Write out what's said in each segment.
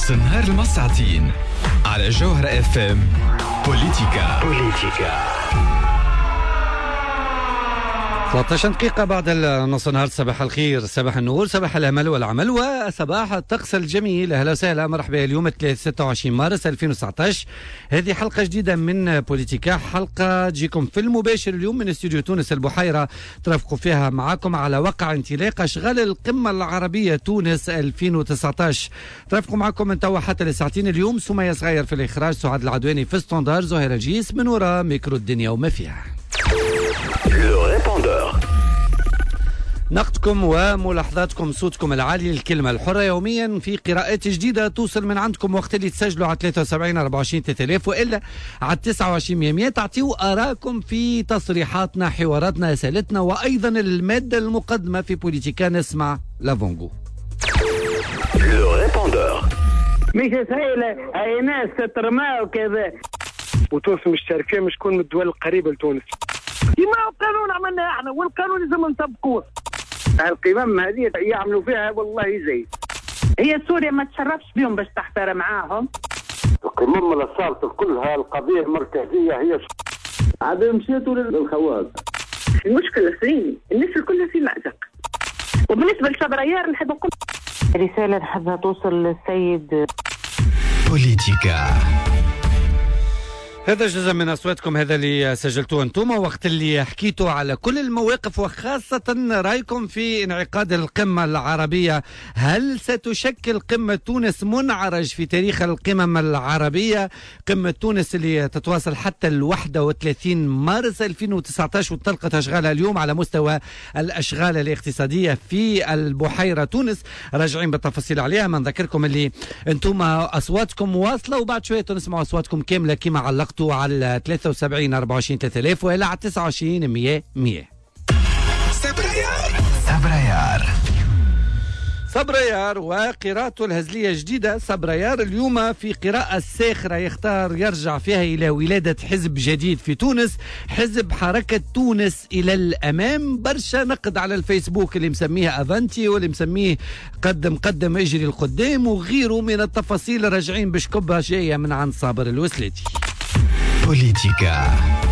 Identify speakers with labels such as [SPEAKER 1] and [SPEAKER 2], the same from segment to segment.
[SPEAKER 1] نص النهار المساعتين على جوهرة اف ام. بوليتيكا
[SPEAKER 2] 13 دقيقة بعد نص النهار. صباح الخير، صباح النور، صباح الأمل والعمل وصباح الطقس الجميل. أهلا وسهلا، مرحبا. اليوم 26 مارس 2019. هذه حلقة جديدة من بوليتيكا، حلقة تجيكم في المباشر اليوم من استوديو تونس البحيرة، ترافقوا فيها معاكم على وقع انطلاق أشغال القمة العربية تونس 2019. ترافقوا معاكم من توا حتى لساعتين. اليوم سمية صغير في الإخراج، سعاد العدواني في ستاندار، زهير الجيس من وراء ميكرو الدنيا وما فيها. نقدكم وملاحظاتكم، صوتكم العالي، الكلمة الحرة يوميا في قراءات جديدة توصل من عندكم وقت اللي تسجلوا على 73 24 3000 وإلا على 29 100. تعطيوا آراءكم في تصريحاتنا، حواراتنا، رسالتنا، وأيضا المادة المقدمة في بوليتيكا. نسمع لافونغو.
[SPEAKER 3] مش سهلة، هاي ناس تترمى وكذا، وتونس مشتركة مش تكون من الدول القريبة لتونس. كما القانون عملنا احنا، والقانون لازم نطبقوه. القمم هذه يعملوا فيها والله زي
[SPEAKER 4] هي سوريا ما تشرفش بهم باش تحترم معاهم.
[SPEAKER 5] القمم اللي صارت كلها القضية المركزية هي عاد مشيتوا للخواص.
[SPEAKER 4] المشكلة فين؟ الناس الكل في مأزق. وبالنسبة لشبريار نحب نقول رسالة نحبها توصل للسيد
[SPEAKER 1] بوليتيكا.
[SPEAKER 2] هذا جزء من أصواتكم، هذا اللي سجلتوه أنتم وقت اللي حكيتوا على كل المواقف، وخاصة رأيكم في انعقاد القمة العربية. هل ستشكل قمة تونس منعرج في تاريخ القمم العربية؟ قمة تونس اللي تتواصل حتى 31 مارس 2019 وتلقت أشغالها اليوم على مستوى الأشغال الاقتصادية في البحيرة تونس. راجعين بالتفاصيل عليها. ما نذكركم اللي أنتم أصواتكم واصلة، وبعد شوية نسمع أصواتكم كاملة كما علقتوا على 73 24 3000 وإلى على 29 100. صبريار وقراءته الهزلية جديدة. صبريار اليوم في قراءة ساخرة يختار يرجع فيها إلى ولادة حزب جديد في تونس، حزب حركة تونس إلى الأمام. برشا نقد على الفيسبوك اللي مسميه أفانتي واللي مسميه قدم اجري القدام وغيره من التفاصيل. راجعين بشكبة جاية من عند صابر الوسلاتي.
[SPEAKER 1] بوليتيكا.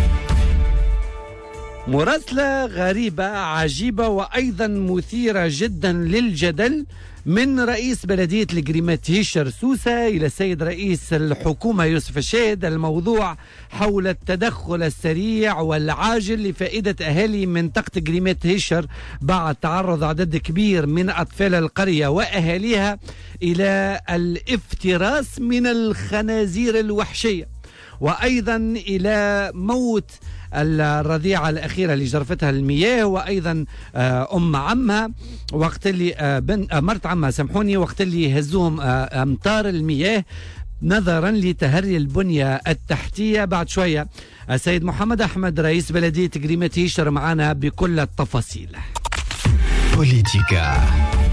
[SPEAKER 2] مراسلة غريبة عجيبة وأيضا مثيرة جدا للجدل من رئيس بلدية القريمات هيشر سوسة إلى السيد رئيس الحكومة يوسف الشاهد. الموضوع حول التدخل السريع والعاجل لفائدة أهالي منطقة قريمات هيشر بعد تعرض عدد كبير من أطفال القرية وأهاليها إلى الافتراس من الخنازير الوحشية، وأيضا إلى موت الرضيعة الأخيرة اللي جرفتها المياه، وأيضا أم عمها وقت اللي مرت عمها سامحوني، وقت اللي يهزوهم أمطار المياه نظرا لتهري البنية التحتية. بعد شوية السيد محمد أحمد رئيس بلدية قريمات هيشر معنا بكل التفاصيل.
[SPEAKER 1] بوليتيكا.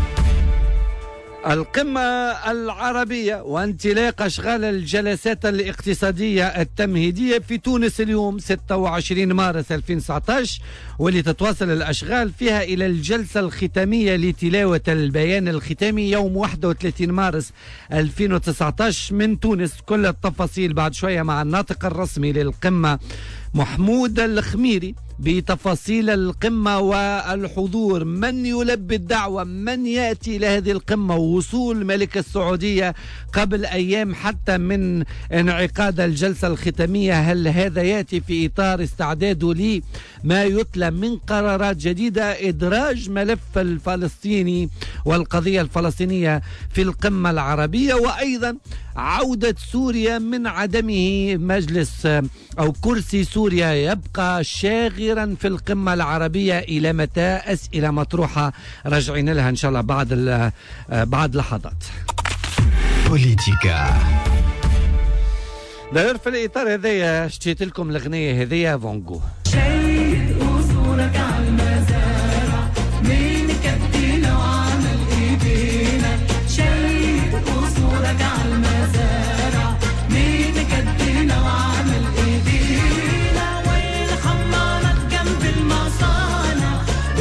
[SPEAKER 2] القمة العربية وانطلاق أشغال الجلسات الاقتصادية التمهيدية في تونس اليوم 26 مارس 2019، واللي تتواصل الأشغال فيها إلى الجلسة الختامية لتلاوة البيان الختامي يوم 31 مارس 2019 من تونس. كل التفاصيل بعد شوية مع الناطق الرسمي للقمة محمود الخميري بتفاصيل القمة والحضور، من يلبي الدعوة، من يأتي إلى هذه القمة، ووصول ملك السعودية قبل أيام حتى من انعقاد الجلسة الختامية. هل هذا يأتي في إطار استعداده لما يتلى من قرارات جديدة، إدراج ملف الفلسطيني والقضية الفلسطينية في القمة العربية، وأيضا عودة سوريا من عدمه مجلس أو كرسي سوريا يبقى شاغرا في القمة العربية. إلى متى؟ أسئلة مطروحة راجعين لها إن شاء الله بعد لحظات.
[SPEAKER 1] بوليتيكا.
[SPEAKER 2] داير في الإطار هذايا شتيت لكم الأغنية هذيا فونغو.
[SPEAKER 6] شيء وصولك على المزارع مين كدينا وعمل إيدينا، شيء وصولك على المزارع مين كدينا وعمل إيدينا، والحمارات جنب المصانع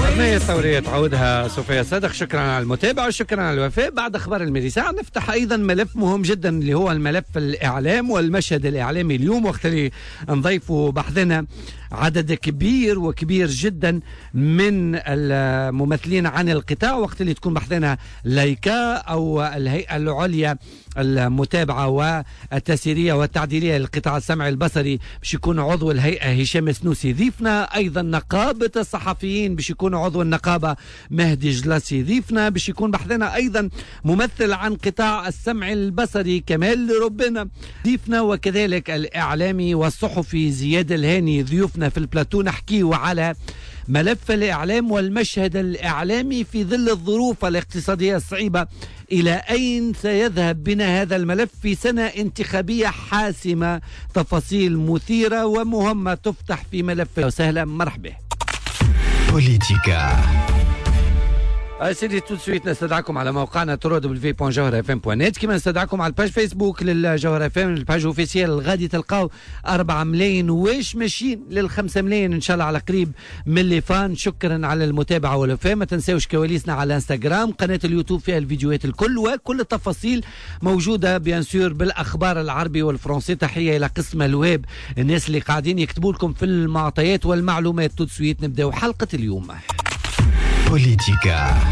[SPEAKER 2] الأغنية الثورية تعودها صوفيا صدق. شكرا على المتابعة وشكرا على الوفاء. بعد أخبار الميريساع نفتح أيضا ملف مهم جدا اللي هو الملف الإعلام والمشهد الإعلامي اليوم، وقت اللي نضيف بحثنا عدد كبير جدا من الممثلين عن القطاع، وقت اللي تكون بحثنا لايكا أو الهيئة العليا المتابعة والتسييرية والتعديلية للقطاع السمعي البصري باش يكون عضو الهيئة هشام السنوسي ضيفنا. أيضا نقابة الصحفيين باش يكون عضو النقابة مهدي جلاسي ضيفنا. باش يكون بحثنا أيضا ممثل عن قطاع السمع البصري كمال ربنا ضيفنا، وكذلك الإعلامي والصحفي زياد الهاني ضيوفنا في البلاتو. نحكيه على ملف الإعلام والمشهد الإعلامي في ظل الظروف الاقتصادية الصعبة. إلى أين سيذهب بنا هذا الملف في سنة انتخابية حاسمة؟ تفاصيل مثيرة ومهمة تفتح في ملف. وسهلا مرحبا.
[SPEAKER 1] بوليتيكا.
[SPEAKER 2] سيدي تو سويت نستدعكم على موقعنا www.jawharfm.net، كما نستدعكم على الباج فيسبوك للجوهر اف ام، الباج اوفيسيال. غادي تلقاو 4 ملايين واش ماشيين لل5 ملايين ان شاء الله على قريب من اللي فان. شكرا على المتابعه والوفاء. ما تنساوش كواليسنا على انستغرام، قناه اليوتيوب فيها الفيديوهات الكل وكل التفاصيل موجوده بيان سور بالاخبار العربي والفرنسي. تحيه الى قسم الويب، الناس اللي قاعدين يكتبوا لكم في المعطيات والمعلومات. تو سويت نبداو حلقه اليوم.
[SPEAKER 1] بوليتيكا.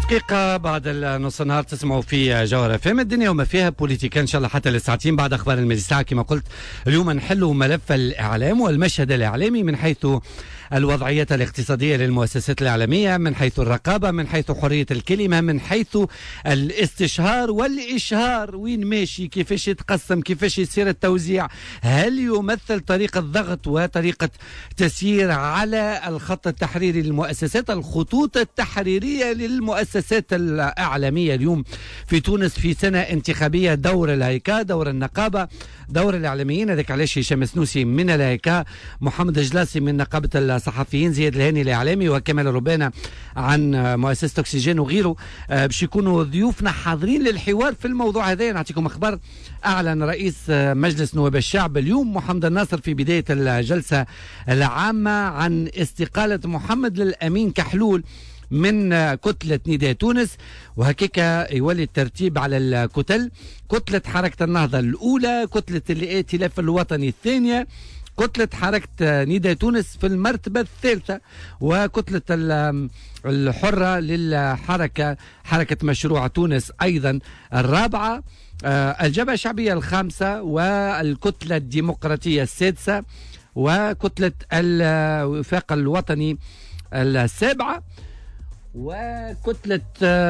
[SPEAKER 2] دقيقة بعد نص النهار تسمعوا في جوهرة FM الدنيا وما فيها بوليتيكا إن شاء الله حتى للساعتين بعد أخبار المجلس. كما قلت اليوم نحلوا ملف الإعلام والمشهد الإعلامي من حيث الوضعية الاقتصادية للمؤسسات الإعلامية، من حيث الرقابة، من حيث حرية الكلمة، من حيث الاستشهار والإشهار، وين ماشي، كيفاش يتقسم، كيفاش يصير التوزيع، هل يمثل طريقة ضغط وطريقة تسيير على الخط التحريري للمؤسسات، الخطوط التحريرية للمؤسسات الإعلامية اليوم في تونس في سنة انتخابية، دور الهيكا، دور النقابة، دور الإعلاميين. هذاك علاش هشام السنوسي من الهيكا، محمد الجلاسي من نقابة الصحفيين، زياد الهاني الإعلامي، وكمال الربانة عن مؤسسة أكسجين وغيره باش يكونوا ضيوفنا حاضرين للحوار في الموضوع هذا. نعطيكم أخبار. أعلن رئيس مجلس نواب الشعب اليوم محمد الناصر في بداية الجلسة العامة عن استقالة محمد الأمين كحلول من كتلة نداء تونس، وهكذا يولي الترتيب على الكتل: كتلة حركة النهضة الأولى، كتلة الائتلاف الوطني الثانية، كتلة حركة نداء تونس في المرتبة الثالثة، وكتلة الحرة للحركة حركة مشروع تونس أيضا الرابعة، الجبهة الشعبية الخامسة، والكتلة الديمقراطية السادسة، وكتلة الوفاق الوطني السابعة، وكتلة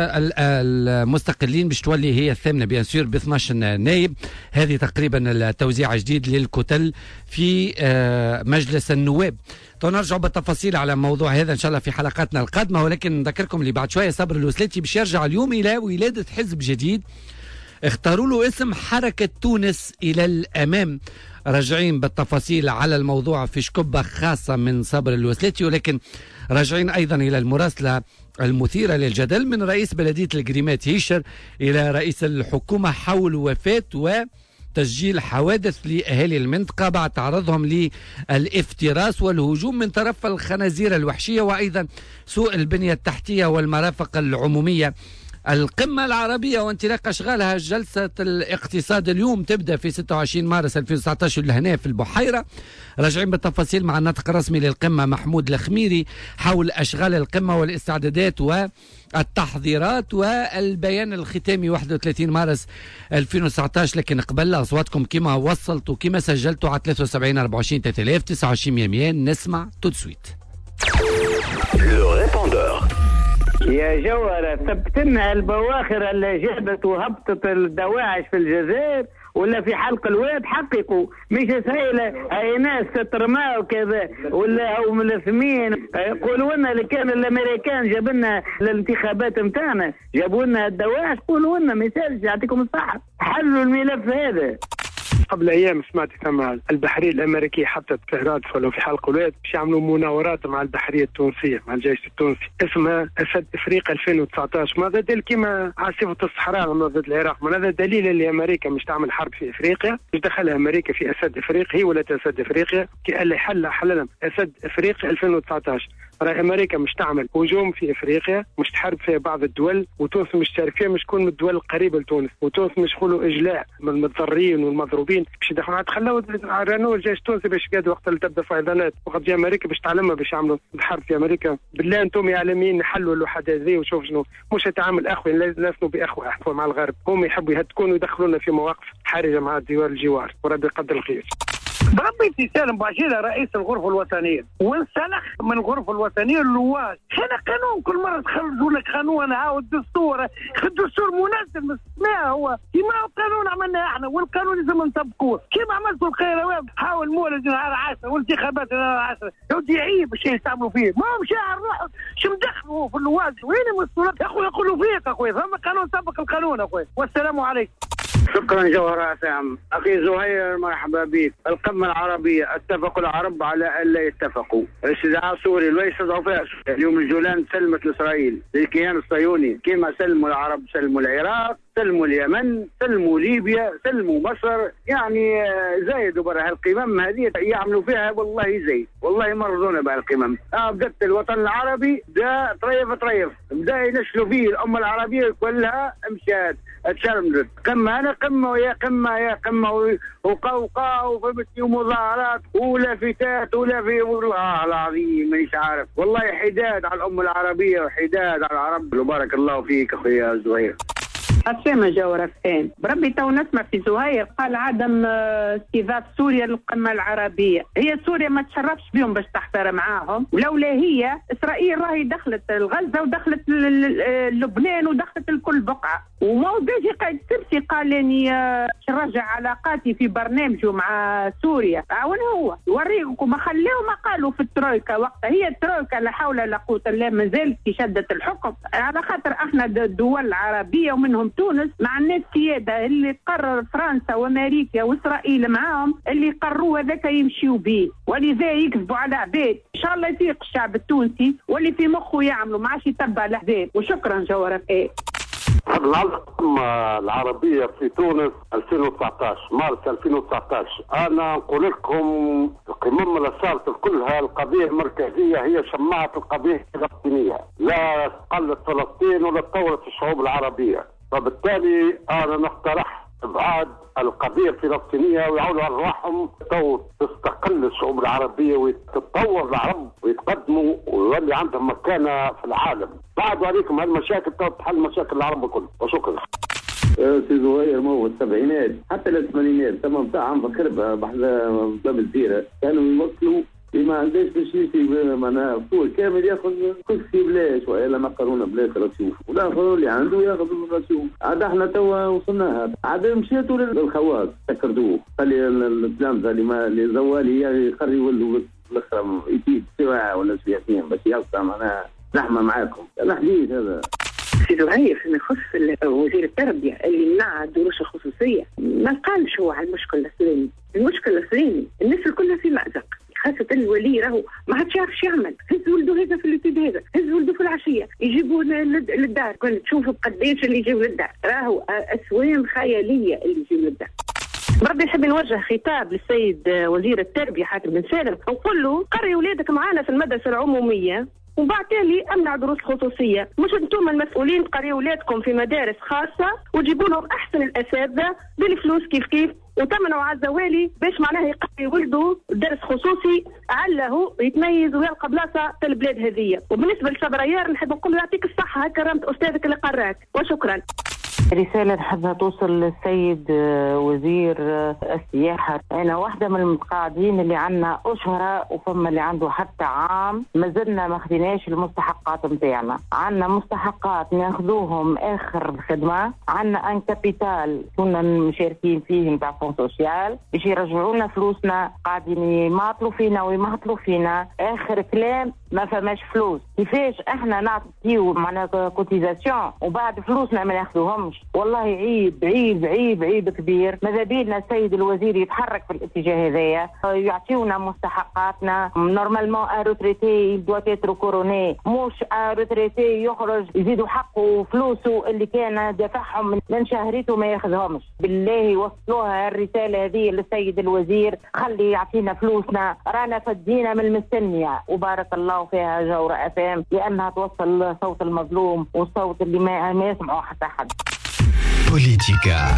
[SPEAKER 2] المستقلين باش تولي هي الثامنة بيان سور ب 12 نائب. هذه تقريبا التوزيع الجديد للكتل في مجلس النواب. نرجع بالتفاصيل على الموضوع هذا ان شاء الله في حلقاتنا القادمة، ولكن نذكركم اللي بعد شوية صبر الوسلاتي باش يرجع اليوم الى ولادة حزب جديد اختاروا له اسم حركة تونس الى الامام. راجعين بالتفاصيل على الموضوع في شكبة خاصة من صبر الوسلاتي، ولكن راجعين أيضا إلى المراسلة المثيرة للجدل من رئيس بلدية القريمات هيشر إلى رئيس الحكومة حول وفاة وتسجيل حوادث لأهالي المنطقة بعد تعرضهم للافتراس والهجوم من طرف الخنازير الوحشية، وأيضا سوء البنية التحتية والمرافق العمومية. القمة العربية وانطلاق أشغالها جلسة الاقتصاد اليوم تبدأ في 26 مارس 2019 لهنا في البحيرة. راجعين بالتفاصيل مع الناطق الرسمي للقمة محمود الخميري حول أشغال القمة والاستعدادات والتحضيرات والبيان الختامي 31 مارس 2019. لكن قبل أصواتكم كما وصلتوا كما سجلتوا على 73 24 3000 29 100. نسمع تودسويت.
[SPEAKER 3] يا جوهرة، ثبت لنا البواخر اللي جابت وهبطت الدواعش في الجزائر ولا في حلق الواد؟ حققوا، مش سهيلة اي ناس تترمى وكذا ولا هو ملثمين. قولوا لنا اللي كان الامريكان جاب لنا الانتخابات نتاعنا جابوا لنا الدواعش، قولوا لنا ما يسالش، يعطيكم الصحة، حلوا الملف هذا.
[SPEAKER 7] قبل ايام سمعت ثم البحريه الامريكيه حطت في رادف ولا في حلق الواد باش يعملوا مناورات مع البحريه التونسيه مع الجيش التونسي اسمها اسد افريقيا 2019. ماذا دل كيما عاصفه الصحراء ضد العراق، ماذا دليل اللي امريكا مش تعمل حرب في افريقيا؟ مش دخلها امريكا في اسد افريقيا، هي ولا اسد افريقيا كي اللي حلنا اسد افريقيا 2019. راهي امريكا مش تعمل هجوم في افريقيا، مش تحارب فيها بعض الدول، وتونس مش تشارك فيها، مش تكون من الدول القريبه لتونس، وتونس مش يقولوا اجلاء من المضطرين والمضروبين باش يدخلوا. خلوا رانو الجيش التونسي باش قاعد وقت اللي تبدا فيضانات وقت جا امريكا باش تعلمها باش يعملوا الحرب في امريكا. بالله انتم يا اعلاميين حلوا الوحده هذه وشوف شنو مش تعامل اخوي، لازم باخوه احفوا مع الغرب. هم يحبوا يهتكون ويدخلونا في مواقف حرجه مع دول الجوار، وربي يقدر الخير.
[SPEAKER 3] بربي سالم باشيرة رئيس الغرفة الوطنية وانسلخ من الغرفة الوطنية اللواج. هذا قانون كل مرة تخرجوا لك قانون هاو الدستور منزل من السماء، هو كيما قانون عملنا احنا والقانون لازم نطبقوه كيما عملتوا الخيروات. حاول مولد نهار 10 والانتخابات نهار 10 يودي عيب باش يستعملوا فيه، ما هو شاعر روحه شو مدخلوا في اللواج. وين المسؤولات يا اخوي؟ يقولوا فيك اخوي ثم قانون طبق القانون اخوي. والسلام عليكم.
[SPEAKER 5] شكرا جوهر اسام. اخي زهير مرحبا بك. القمه العربيه اتفقوا العرب على الا يتفقوا. استدعاء سوري لا يستدعوا فيها. اليوم الجولان سلمت لاسرائيل للكيان الصهيوني كما سلموا العرب، سلموا العراق، سلموا اليمن، سلموا ليبيا، سلموا مصر. يعني زايدوا برا هالقمم هذه يعملوا فيها والله زايد، والله مرضونا بهالقمم. بدأت الوطن العربي بدا طريف بدا ينشلوا فيه. الامه العربيه كلها مشات تشرمدت. قمة أنا قمة ويا قمة يا قمة وقوقاء وفهمتني ومظاهرات ولافتات ولافي والله العظيم مانيش عارف والله حداد على الأمة العربية وحداد على العرب. وبارك الله فيك أخويا زهير.
[SPEAKER 4] السلام جورة فين بربي تو نسمع في زهير قال عدم استضافة سوريا للقمة العربية. هي سوريا ما تشرفش بهم باش تحتار معاهم، ولولا هي إسرائيل راهي دخلت غزة ودخلت لبنان ودخلت الكل بقعة. وموضوعي قاعد تمشي قال اني نرجع علاقاتي في برنامجه مع سوريا. عاون هو يوريكم ما خليهم ما قالوا في الترويكا وقتها. هي الترويكا لا حول لا قوة الا ما زالت في شدة الحكم، على خاطر احنا الدول العربية ومنهم تونس مع الناس سيادة اللي قرر فرنسا وامريكا واسرائيل معاهم اللي قرروا هذاك يمشيوا به، ولذا يكذبوا على عباد. ان شاء الله يفيق الشعب التونسي واللي في مخه يعملوا ما عادش يتبع الاحزاب. وشكرا جوهر.
[SPEAKER 8] القمة العربية في تونس 2019 مارس 2019. أنا نقول لكم القمم اللي صارت كلها القضية المركزية هي شماعة القضية الفلسطينية، لا استقلت فلسطين ولا تطورت الشعوب العربية. فبالتالي أنا نقترح إبعاد القضية الفلسطينية ويعودوا أرواحهم تستقل الشعوب العربية وتتطور العرب ويتقدموا ويولي عندهم مكانة في العالم. بعد عليكم هالمشاكل تحل مشاكل العرب كلها. وشكرا.
[SPEAKER 9] سي زهير مو السبعينات حتى الثمانينات تم بتاعهم فكر باب الزيرة كانوا يوصلوا ما عندهاش باش يمشي معناها فول كامل ياخذ كرسي بلاش والا مقرونه بلاش رسيوف والاخر اللي عنده ياخذ الرسيوف. عاد احنا توا وصلناها عاد مشيتوا للخواص تكردوه خلي التلامذه اللي زوالي يخلي يولوا بالاخر يجيب سواع ولا سياسيين باش يقطع معناها نحمى معاكم. الحديث هذا
[SPEAKER 4] سي زهير فيما يخص وزير التربية اللي منع الدروس الخصوصية ما قالش هو على المشكل الفلاني. المشكل الفلاني الناس الكلها في مأزق، خاصة الولي راهو ما عادش يعرفش يعمل. هز ولده هذا في الاتجاه هذا، هز ولده في العشية يجيبوا للدار. كنت تشوفوا قديش اللي يجيبوا للدار، راهو أسوام خيالية اللي يجيبوا للدار. بربي نحب نوجه خطاب للسيد وزير التربية حاتم بن سالم ونقول له قري ولادك معانا في المدرسة العمومية وبعد تالي امنع دروس خصوصيه. مش انتم المسؤولين تقريوا اولادكم في مدارس خاصه وتجيبوا لهم احسن الاساتذه بالفلوس كيف وتمنعوا على الزوالي باش معناها يقري ولده درس خصوصي علّه يتميز ويلقى بلاصه في البلاد هذه. وبالنسبه لصبريار نحب نقول له يعطيك الصحه كرمت استاذك اللي قراك. وشكرا.
[SPEAKER 10] رسالة نحبها توصل للسيد وزير السياحة. أنا واحدة من المتقاعدين اللي عنا أشهر وفما اللي عنده حتى عام ما زلنا ما خديناش المستحقات متاعنا. عنا مستحقات ناخذوهم آخر الخدمة، عنا أن كابيتال كنا مشاركين فيه متاع فون سوسيال باش يرجعونا فلوسنا، قاعدين يماطلوا فينا ويمهطلوا فينا. آخر كلام ما فماش فلوس. كيفاش احنا نعطيو معناها كوتيزاسيون وبعد فلوسنا ما ناخذوهمش؟ والله عيب عيب عيب عيب كبير. ماذا بينا السيد الوزير يتحرك في الاتجاه هذايا، يعطيونا مستحقاتنا. نورمالمون روتريتي دوا تيترو كوروني، مش روتريتي يخرج يزيدوا حقه وفلوسه اللي كان دافعهم من شهريته ما ياخذهمش. بالله وصلوها الرسالة هذه للسيد الوزير، خلي يعطينا فلوسنا، رانا فدينا من المستنية. وبارك الله فيها جورة FM لأنها توصل صوت المظلوم والصوت اللي ما يسمعه حتى حد.
[SPEAKER 1] بوليتيكا.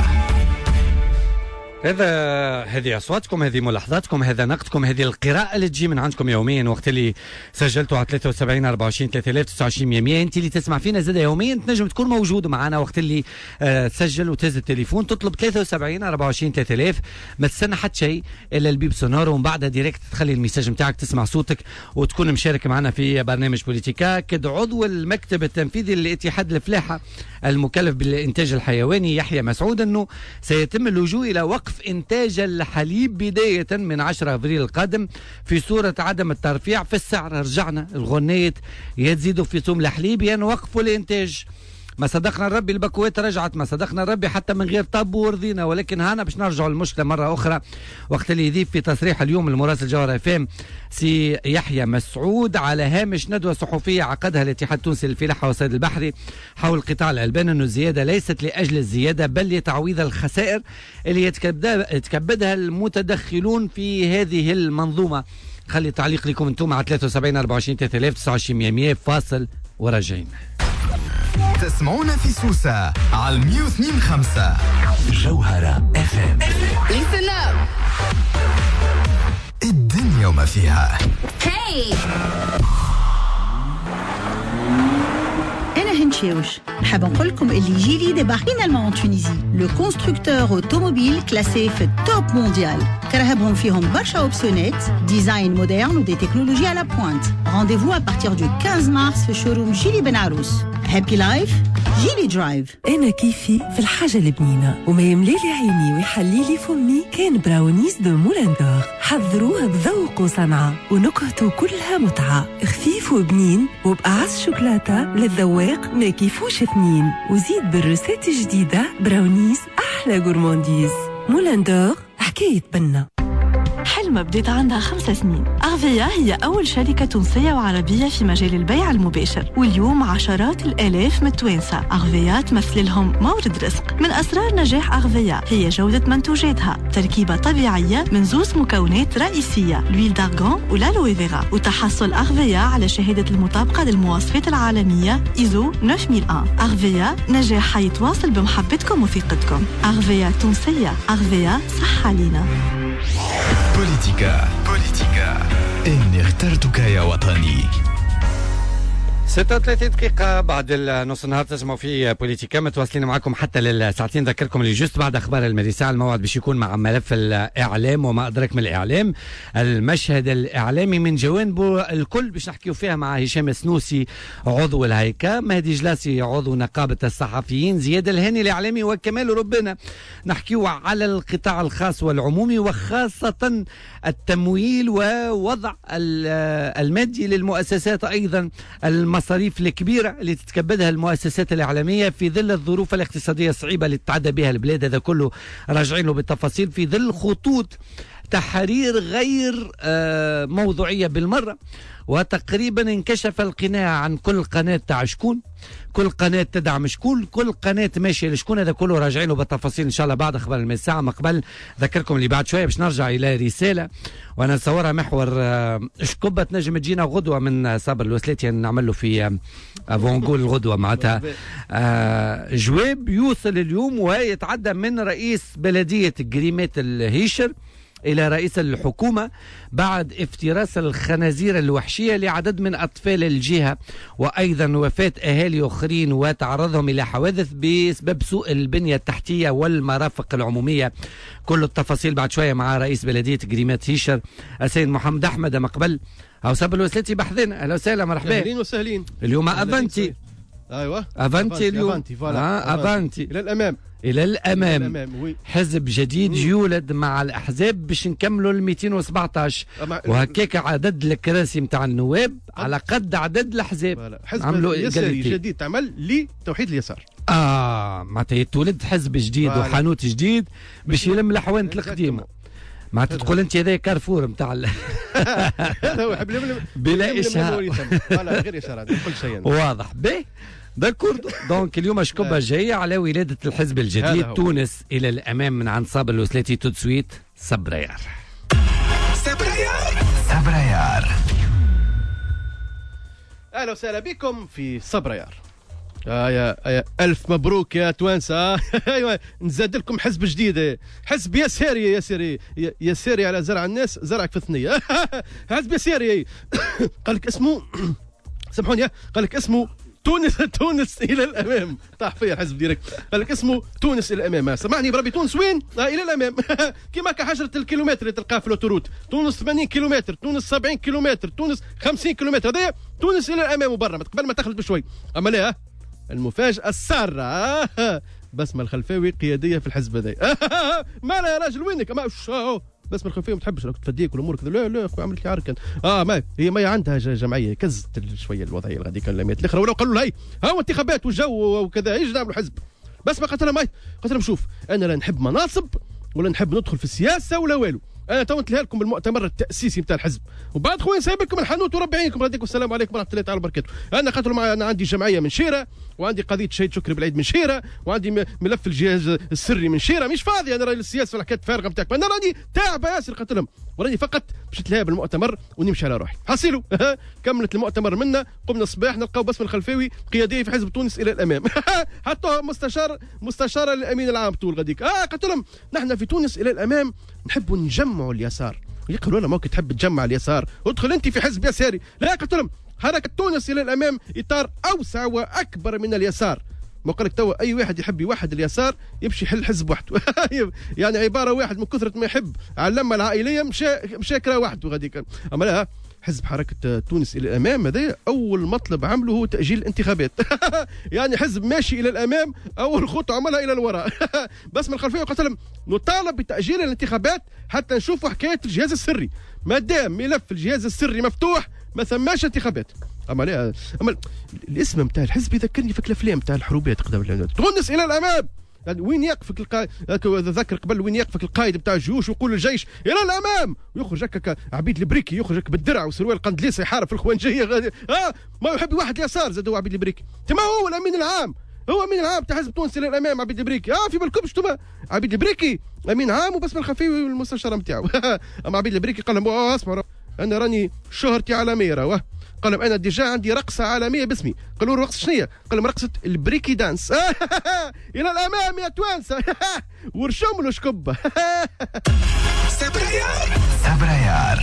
[SPEAKER 2] هذه أصواتكم، هذه ملاحظاتكم، هذا نقدكم، هذه القراءة اللي تجي من عندكم يوميا. وقت اللي سجلتوا على 73 24 3029 100 انت اللي تسمع فينا زاد يوميا تنجم تكون موجود معنا. وقت اللي تسجل وتهز التليفون تطلب 73 24 3000 ما تستنى حتى شيء الا البيب سونور، ومن بعدها ديريكت تخلي الميساج نتاعك تسمع صوتك وتكون مشارك معنا في برنامج بوليتيكا. كد عضو المكتب التنفيذي للاتحاد الفلاحة المكلف بالإنتاج الحيواني يحيى مسعود أنه سيتم اللجوء إلى وقف إنتاج الحليب بداية من 10 أبريل القادم في صورة عدم الترفيع في السعر. رجعنا الغنيت يتزيدوا في سوم الحليب وقفوا الإنتاج. ما صدقنا الربي البكوات رجعت، ما صدقنا الربي حتى من غير طب ورضينا. ولكن هانا باش نرجعوا للمشكلة مرة أخرى. وقت اللي يضيف في تصريح اليوم المراسل جوهر FM سي يحيى مسعود على هامش ندوة صحفية عقدها الاتحاد التونسي للفلاحة والصيد البحري حول قطاع الألبان أنه الزيادة ليست لأجل الزيادة بل لتعويض الخسائر اللي يتكبدها المتدخلون في هذه المنظومة. خلي تعليق لكم انتم على 73 24 3000 29 100 فاصل وراجعين.
[SPEAKER 1] تسمعونا في سوسة على 102.5 جوهرة FM.
[SPEAKER 6] Listen up.
[SPEAKER 1] الدنيا وما فيها.
[SPEAKER 6] Hey.
[SPEAKER 11] أنا هنشيوش نحب نقول لكم اللي جيلي دباحين الماء تونيزي لو كونستركتور اوتوموبيل كلاسي في التوب مونديال كرهبهم فيهم برشا اوبسيونيت ديزاين مودرن ودي تكنولوجي على بوينت رونديفو ا بارتير دو 15 مارس في شوروم جيلي بن عروس هابي لايف جيلي درايف.
[SPEAKER 12] أنا كيفي في الحاجة البنينة وما يمليلي عيني ويحليلي فمي كان براونيز دو مولان دور. حضروه بذوق وصنعة ونكهته كلها متعة خفيف وبنين وبأعز شوكولاتة للذواق ما كيفوش اثنين وزيد بالروسات جديدة براونيز أحلى غورمانديز. مولان دور حكاية بنا.
[SPEAKER 13] حلمة بديت عندها 5 سنين. أغفيا هي أول شركة تونسية وعربية في مجال البيع المباشر واليوم عشرات الآلاف من التوانسة. أغفيا تمثل لهم مورد رزق. من أسرار نجاح أغفيا هي جودة منتوجاتها تركيبة طبيعية من 2 مكونات رئيسية لويل دارغون والالوي فيرا وتحصل أغفيا على شهادة المطابقة للمواصفات العالمية إيزو 9001. أغفيا نجاح حيتواصل بمحبتكم وثقتكم. أغفيا تونسية أغفيا صح علينا.
[SPEAKER 1] بوليتيكا إني اخترتك يا وطني.
[SPEAKER 2] 36 دقيقة بعد النص النهار تسمعوا في بوليتيكا متواصلين معكم حتى للساعتين. ذكركم اللي جست بعد أخبار المريساء الموعد باش يكون مع ملف الإعلام وما أدرك من الإعلام، المشهد الإعلامي من جوانبه الكل باش نحكيو فيها مع هشام السنوسي عضو الهيكا، مهدي جلاسي عضو نقابة الصحفيين، زياد الهاني الإعلامي وكمال ربنا. نحكيو على القطاع الخاص والعمومي وخاصة التمويل ووضع المادي للمؤسسات، أيضا المصاريف الكبيرة اللي تتكبدها المؤسسات الإعلامية في ظل الظروف الاقتصادية الصعيبة اللي تتعدى بها البلاد. هذا كله راجعين له بالتفاصيل في ظل خطوط تحرير غير موضوعية بالمرة، وتقريبا انكشف القناع عن كل قناة تاع شكون، كل قناة تدعم شكون، كل قناة ماشية لشكون. هذا كله راجعين له بالتفاصيل إن شاء الله بعد أخبار المساء. ما قبل ذكركم اللي بعد شوية باش نرجع إلى رسالة وأنا نصورها محور شكبة تنجم تجينا غدوة من صابر الوسلاتي نعمل له في فونقول الغدوة معناتها جواب يوصل اليوم ويتعدى من رئيس بلدية قريمات الهيشر إلى رئيس الحكومة بعد افتراس الخنازير الوحشية لعدد من أطفال الجهة، وأيضا وفاة أهالي آخرين وتعرضهم إلى حوادث بسبب سوء البنية التحتية والمرافق العمومية. كل التفاصيل بعد شوية مع رئيس بلدية قريمات هيشر السيد محمد أحمد مقبل أو صاب الوسلاتي بحذنا. أهلا وسهلا مرحبا.
[SPEAKER 14] أهلين وسهلين.
[SPEAKER 2] اليوم أفنتي.
[SPEAKER 14] أيوة
[SPEAKER 2] أفنتي اليوم. أفنتي
[SPEAKER 14] إلى الأمام.
[SPEAKER 2] إلى الأمام. حزب جديد يولد مع الأحزاب باش نكملوا ال 217 وهكاك عدد الكراسي متاع النواب على قد عدد الأحزاب.
[SPEAKER 14] حزب يساري جديد تعمل لتوحيد اليسار.
[SPEAKER 2] معناتها يتولد حزب جديد وحانوت جديد باش يلم الحوانت القديمة. ما تقول انت هذا كارفور نتاع
[SPEAKER 14] هذا هو
[SPEAKER 2] بلا اشهار
[SPEAKER 14] غير اشارات كل شيء
[SPEAKER 2] واضح به داكورد. دونك اليوم شكوبه جايه على ولاده الحزب الجديد تونس الى الامام من عند صابر الوسلاتي. تو سويت صبريار
[SPEAKER 14] اهلا وسهلا بكم في صبريار. يا ألف مبروك يا توانسة. أيوة نزاد لكم حزب جديد، حزب يساري على زرع الناس زرعك في الثنية. حزب يساري قال لك اسمه سامحوني قال لك اسمه تونس إلى الأمام. طاح فيا الحزب ديريكت. قال لك اسمه تونس إلى الأمام. سمعني بربي تونس وين؟ إلى الأمام. كما كحجرة الكيلومتر اللي تلقاه في الأوتوروت. تونس 80 كيلومتر، تونس 70 كيلومتر، تونس 50 كيلومتر. هذا تونس إلى الأمام وبرا قبل ما تخلط بشوي. أما لا المفاجأة السارة بسمة الخلفاوي قيادية في الحزب هذا. ما لا يا راجل وينك؟ ما بسمة الخلفاوي ما تحبش راك تفديك والامور كذا. لا اخويا عملت لي عركن. ما هي ما عندها جمعيه كزت شويه الوضعيه الغادي كان لميت الاخرى ولا قالوا لها هاو انتخابات والجو وكذا ايش نعملوا حزب. بس ما قلت لهم شوف انا لا نحب مناصب ولا نحب ندخل في السياسه ولا والو. انا تو نتلهى لكم بالمؤتمر التاسيسي نتاع الحزب، وبعد خويا نسيب لكم الحانوت وربي يعينكم. رديكم السلام عليكم ورحمه الله تعالى وبركاته. انا خاطر انا عندي جمعيه من شيره، وعندي قضيه شهيد شكري بالعيد من شيره، وعندي ملف الجهاز السري من شيره. مش فاضي انا راي السياسه والحكايات فارغه نتاعك، انا راني تعب ياسر قلت لهم، وراني فقط باش نتلهى بالمؤتمر ونمشي على روحي. حصلوا كملت المؤتمر منا، قمنا الصباح نلقاو بسم الخلفاوي قياديه في حزب تونس الى الامام حتى مستشار الامين العام طول غاديك. قلت لهم نحن في تونس الى الامام نحب نجمعوا اليسار. يقولوا لنا ممكن تحب تجمع اليسار ادخل انت في حزب يساري. لا قلت لهم حركه تونس الى الامام اطار اوسع واكبر من اليسار. ما قال لك توا اي واحد يحب يوحد اليسار يمشي يحل حزب وحده يعني عباره واحد من كثره ما يحب على اللمه العائليه مشى كرا وحده غاديك. اما لا، حزب حركة تونس إلى الأمام هذا أول مطلب عمله هو تأجيل الانتخابات يعني حزب ماشي إلى الأمام، أول خطوة عملها إلى الوراء بس من الخلفية قلت لهم نطالب بتأجيل الانتخابات حتى نشوفوا حكاية الجهاز السري. ما دام ملف الجهاز السري مفتوح ما ثماش انتخابات. أما لا، أما الاسم نتاع الحزب يذكرني في الأفلام نتاع الحروبات قدام تونس إلى الأمام. يعني وين يقفك ذكر قبل وين يقفك القائد بتاع الجيوش ويقول الجيش الى الامام، ويخرج هكا عبيد البريكي يخرج بالدرع وسروال قندليسه يحارب في الخوانجيه ما يحب واحد يسار زاد هو عبيد البريكي. تما هو الامين العام، هو امين العام تاع حزب تونس الى الامام عبيد البريكي. في بالكمش تما عبيد البريكي امين عام وبس الخفيوي والمستشار نتاعو اما عبيد البريكي قال لهم اسمعوا انا راني شهرتي عالميه راه. قال لهم انا ديجا عندي رقصه عالميه باسمي. قالوا له رقصه شنية؟ قال لهم رقصه البريكي دانس الى الامام يا توانسه ورشم له شكبه
[SPEAKER 1] سبريار.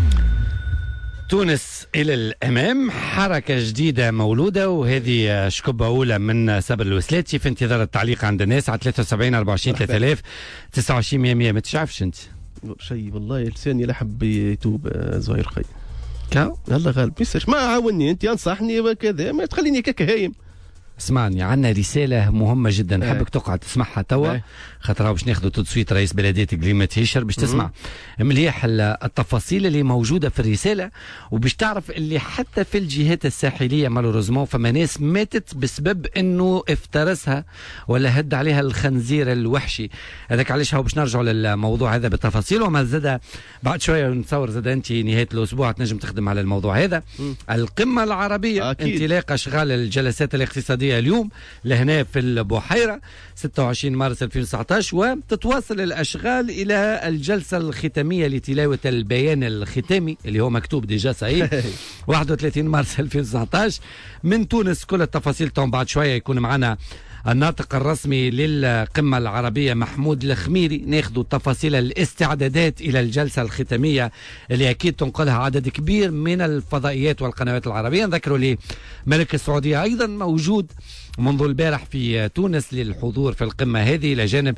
[SPEAKER 2] تونس إلى الأمام حركة جديدة مولودة، وهذه شكبة أولى من صبر الوسلاتي. في انتظار التعليق عند الناس على 73 24 3000 29 100. ما تشعفش أنت
[SPEAKER 14] شيء والله لساني لحب يتوب زهير خي
[SPEAKER 2] كاو
[SPEAKER 14] الله غالب ما عاوني انت انصحني وكذا ما تخليني كهايم.
[SPEAKER 2] اسمعني، عندنا رسالة مهمة جدا نحبك تقعد تسمعها توا، خاطر باش ناخذوا تدسويت رئيس بلدية قليمة هيشر باش تسمع مليح التفاصيل اللي موجودة في الرسالة، وباش تعرف اللي حتى في الجهات الساحلية مالوريزمون فما ناس ماتت بسبب انه افترسها ولا هد عليها الخنزير الوحشي. هذاك علاش باش نرجعوا للموضوع هذا بالتفاصيل، وما زاد بعد شوية نتصور زاد انت نهاية الاسبوع تنجم تخدم على الموضوع هذا. القمة العربية انطلاق اشغال الجلسات الاقتصادية اليوم لهنا في البحيرة 26 مارس 2019، وتتواصل الأشغال إلى الجلسة الختامية لتلاوة البيان الختامي اللي هو مكتوب ديجا صحيح 31 مارس 2019 من تونس. كل التفاصيل توم بعد شوية يكون معنا الناطق الرسمي للقمة العربية محمود الخميري، ناخذ تفاصيل الاستعدادات إلى الجلسة الختامية اللي أكيد تنقلها عدد كبير من الفضائيات والقنوات العربية. نذكروا لي ملك السعودية أيضا موجود منذ البارح في تونس للحضور في القمة هذه، إلى جانب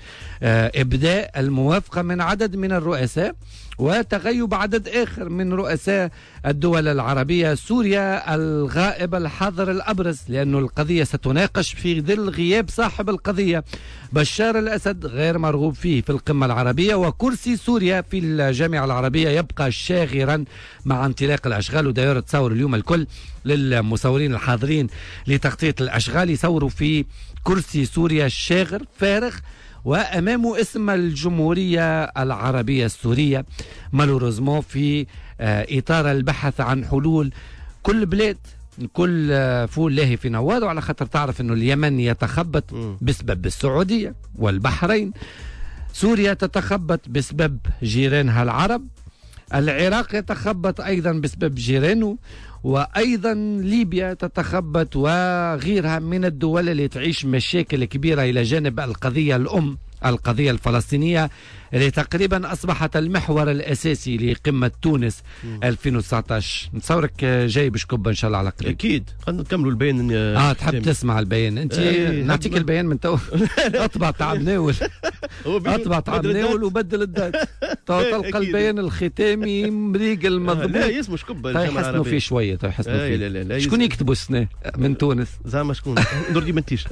[SPEAKER 2] إبداء الموافقة من عدد من الرؤساء وتغيب عدد آخر من رؤساء الدول العربية. سوريا الغائب الحاضر الأبرز، لأن القضية ستناقش في ظل غياب صاحب القضية بشار الأسد غير مرغوب فيه في القمة العربية، وكرسي سوريا في الجامعة العربية يبقى شاغرا مع انطلاق الأشغال. وداير تصور اليوم الكل للمصورين الحاضرين لتغطية الأشغال يصوروا في كرسي سوريا الشاغر فارغ وأمامه اسم الجمهورية العربية السورية مالوريزمون في إطار البحث عن حلول. كل بلاد كل فول لاهي في نواد، وعلى خاطر تعرف أنه اليمن يتخبط بسبب السعودية والبحرين، سوريا تتخبط بسبب جيرانها العرب، العراق يتخبط أيضا بسبب جيرانه، وأيضا ليبيا تتخبط وغيرها من الدول اللي تعيش مشاكل كبيرة إلى جانب القضية الأم القضية الفلسطينية اللي تقريبا أصبحت المحور الأساسي لقمة تونس 2019. نتصورك جاي بشكبة إن شاء الله على قريب.
[SPEAKER 14] أكيد خلينا نكملوا البيان.
[SPEAKER 2] تحب تسمع البيان أنت؟ نعطيك البيان من تو أطبع تعب ناول أطبع تعب ناول وبدل الدات تلقى البيان الختامي مريق المضبوط.
[SPEAKER 14] لا يسمو شكبة
[SPEAKER 2] يحسنوا فيه شوية يحسنوا فيه. شكون يكتبوا السنة من تونس؟
[SPEAKER 14] زعما شكون؟ نور دي منتيش.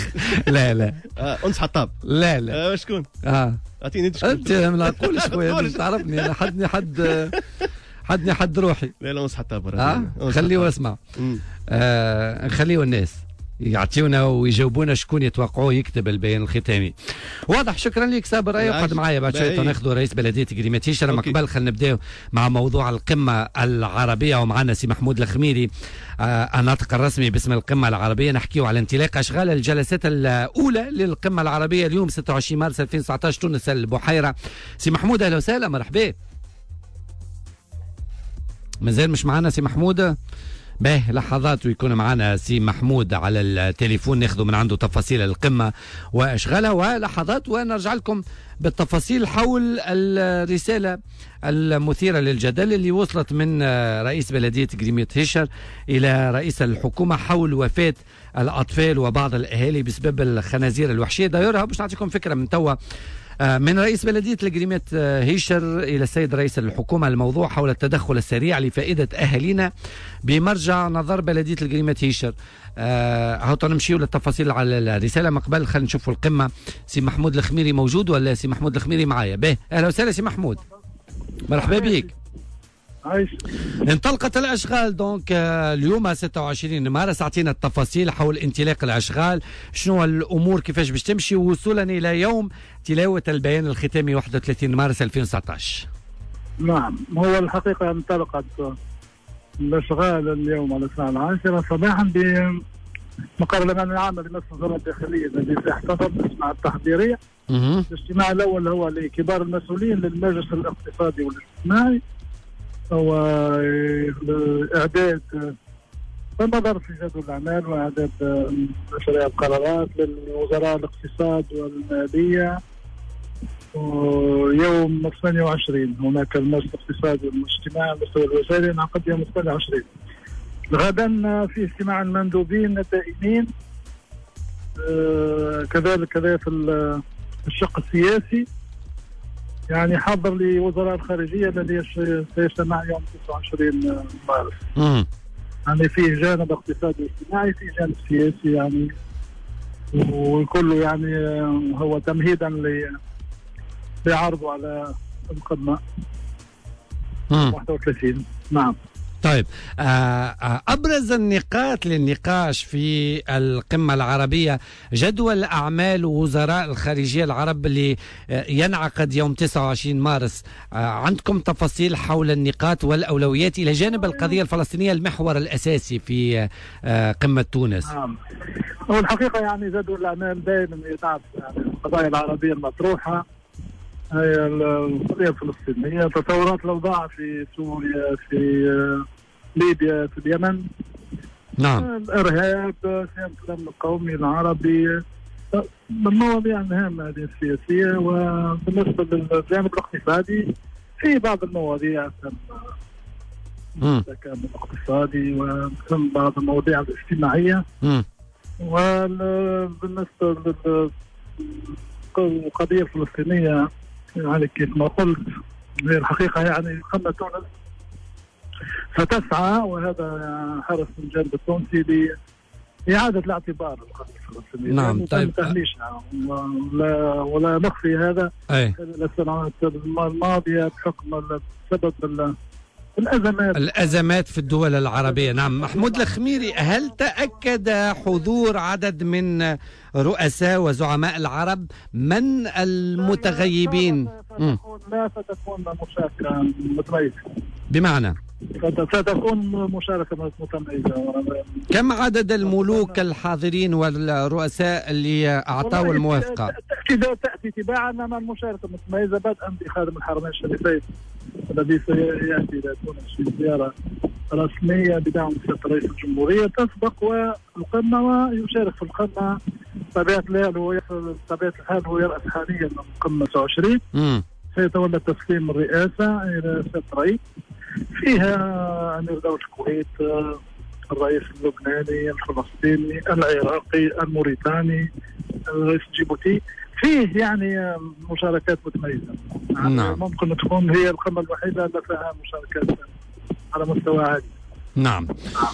[SPEAKER 2] لا
[SPEAKER 14] أنس حطاب.
[SPEAKER 2] لا
[SPEAKER 14] شكون؟
[SPEAKER 2] اعطيني انت ما نقولش خويا تعرفني انا حدني حد روحي.
[SPEAKER 14] لا انس حطاب
[SPEAKER 2] خليه اسمع. نخليه الناس يعطيونا ويجاوبونا شكون يتوقعوه يكتب البيان الختامي. واضح. شكرا لك صابر. يقعد معايا بعد شويه ناخذ رئيس بلديه قريمة هيشر. اما قبل خلينا نبداو مع موضوع القمه العربيه ومعنا سي محمود الخميري الناطق الرسمي باسم القمه العربيه. نحكيو على انطلاق اشغال الجلسات الاولى للقمه العربيه اليوم 26 مارس 2019 تونس البحيره. سي محمود اهلا وسهلا مرحبا. مازال مش معنا سي محمود؟ باهي لحظات ويكون معنا سي محمود على التليفون ناخذ من عنده تفاصيل القمة وأشغالها ولحظات ونرجع لكم بالتفاصيل حول الرسالة المثيرة للجدل اللي وصلت من رئيس بلدية قريمة هيشر إلى رئيس الحكومة حول وفاة الأطفال وبعض الأهالي بسبب الخنازير الوحشية. دايرها باش نعطيكم فكرة من توا من رئيس بلدية قريمة هيشر إلى السيد رئيس الحكومة الموضوع حول التدخل السريع لفائدة أهالينا بمرجع نظر بلدية قريمة هيشر. هاو نمشيو للتفاصيل على الرسالة. ما قبل خلينا نشوفوا القمة. سي محمود الخميري موجود ولا سي محمود الخميري معايا؟ باهي أهلا وسهلا سي محمود مرحبا بيك.
[SPEAKER 15] عايش.
[SPEAKER 2] انطلقت الاشغال دونك اليوم 26 مارس. اعطينا التفاصيل حول انطلاق الاشغال، شنو الامور كيفاش باش تمشي وصولا الى يوم تلاوه البيان الختامي 31 مارس 2019.
[SPEAKER 15] نعم، هو الحقيقه انطلقت الاشغال اليوم على الساعه 10 صباحا بمقر الامن العام لمجلس الوزراء الداخليه الذي سيحتضن الاجتماع التحضيريه. الاجتماع الاول هو لكبار المسؤولين للمجلس الاقتصادي والاجتماعي، هو إعداد النظر في جدول الأعمال وإعداد مشاريع القرارات للوزراء الاقتصاد والمالية. ويوم 28 هناك المجلس الاقتصادي والاجتماعي على المستوى الوزاري ينعقد يوم 28. غدا في اجتماع المندوبين الدائمين كذلك في الشق السياسي، يعني حاضر لوزراء الخارجية الذي سيجتمع يوم 29 مارس. يعني فيه جانب اقتصادي واجتماعي، فيه جانب سياسي، يعني وكله يعني هو تمهيدا لعرضه على القمة 31. نعم.
[SPEAKER 2] طيب أبرز النقاط للنقاش في القمة العربية جدول أعمال وزراء الخارجية العرب اللي ينعقد يوم 29 مارس. عندكم تفاصيل حول النقاط والأولويات إلى جانب القضية الفلسطينية المحور الأساسي في قمة تونس؟
[SPEAKER 15] هو الحقيقة يعني جدول الأعمال دائما يتعب يعني القضايا العربية المطروحة، هي القضية الفلسطينية، تطورات الأوضاع في سوريا، في ليبيا، في اليمن.
[SPEAKER 2] نعم.
[SPEAKER 15] الإرهاب، سيادة الأمن القومي العربي، المواضيع المهمة هذه السياسية. وبالنسبة للجانب الاقتصادي في بعض المواضيع كان الاقتصادي وكان بعض المواضيع الاجتماعية. وبالنسبة للقضية الفلسطينية يعني كيف ما قلت هي الحقيقة يعني قمة تونس فتسعى، وهذا حرص من الجانب التونسي لإعادة الاعتبار القضية الفلسطينية.
[SPEAKER 2] نعم. طيب
[SPEAKER 15] تهميشها ولا نخفي هذا السنوات الماضية بحكم سبب
[SPEAKER 2] الأزمات في الدول العربية. نعم. محمود الخميري، هل تأكد حضور عدد من رؤساء وزعماء العرب من المتغيبين؟
[SPEAKER 15] لا ستكون مشاركة متميزة.
[SPEAKER 2] بمعنى؟
[SPEAKER 15] ستكون مشاركة متميزة.
[SPEAKER 2] كم عدد الملوك الحاضرين والرؤساء اللي أعطوا الموافقة؟
[SPEAKER 15] تأتي تباعا مع المشاركة المتميزة بدءا بخادم الحرمين الشريفين الذي سيأتي إلى تونس في زيارة رسمية بدعم سيادة رئيس الجمهورية تسبق والقمة ويشارك في القمة. طبيعة الحال هو يرأس حاليا القمة 29. سيتولى تسليم الرئاسة إلى سيادة الرئيس، فيها أمير دولة الكويت، الرئيس اللبناني، الفلسطيني، العراقي، الموريتاني، الرئيس الجيبوتي. فيه يعني مشاركات متميزة.
[SPEAKER 2] نعم.
[SPEAKER 15] ممكن تكون هي القمة الوحيدة التي فيها مشاركات على مستوى عالي.
[SPEAKER 2] نعم.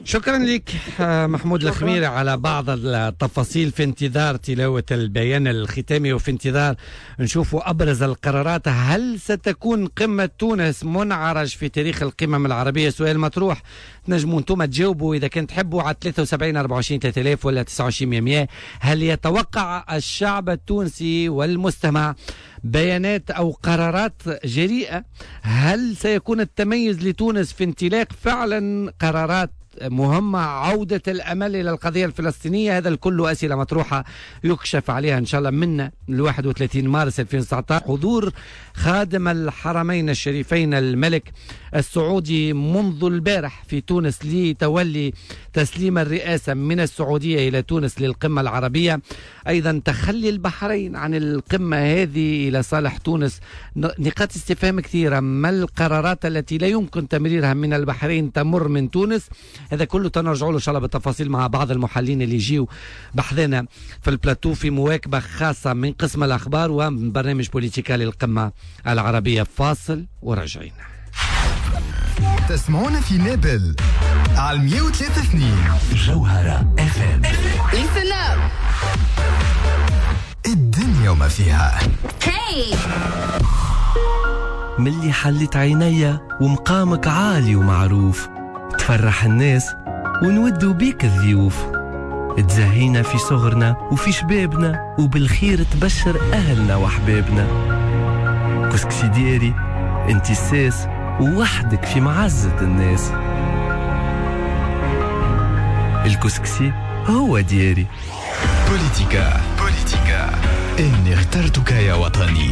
[SPEAKER 2] شكرا لك محمود الخميري على بعض التفاصيل في انتظار تلاوة البيان الختامي وفي انتظار نشوفوا أبرز القرارات. هل ستكون قمة تونس منعرج في تاريخ القمم العربية؟ سؤال مطروح، تنجموا انتم تجاوبوا إذا كنت تحبوا على 73 24 3000 ولا 29 100. هل يتوقع الشعب التونسي والمستمع بيانات أو قرارات جريئة؟ هل سيكون التميز لتونس في انطلاق فعلا قرارات مهمة، عودة الأمل إلى القضية الفلسطينية؟ هذا الكل أسئلة مطروحة يكشف عليها إن شاء الله من 31 مارس 2019. حضور خادم الحرمين الشريفين الملك السعودي منذ البارح في تونس لتولي تسليم الرئاسة من السعودية إلى تونس للقمة العربية. أيضا تخلي البحرين عن القمة هذه إلى صالح تونس. نقاط استفهام كثيرة. ما القرارات التي لا يمكن تمريرها من البحرين تمر من تونس؟ هذا كله تنرجع له إن شاء الله بالتفاصيل مع بعض المحللين اللي يجيوا بحثنا في البلاتو في مواكبة خاصة من قسم الأخبار ومن برنامج بوليتيكا للقمة العربية. فاصل وراجعين.
[SPEAKER 1] تسمعون في نابل على 103.2 جوهرة FM.
[SPEAKER 6] Listen up.
[SPEAKER 1] الدنيا وما فيها.
[SPEAKER 6] Hey.
[SPEAKER 16] ملي حلت عينيا ومقامك عالي ومعروف، تفرح الناس ونودوا بيك الضيوف، تزهينا في صغرنا وفي شبابنا وبالخير تبشر أهلنا وحبابنا. كسكسي دياري انتي الساس ووحدك في معزة الناس. الكسكسي هو دياري.
[SPEAKER 1] بوليتيكا إني اخترتك يا وطني.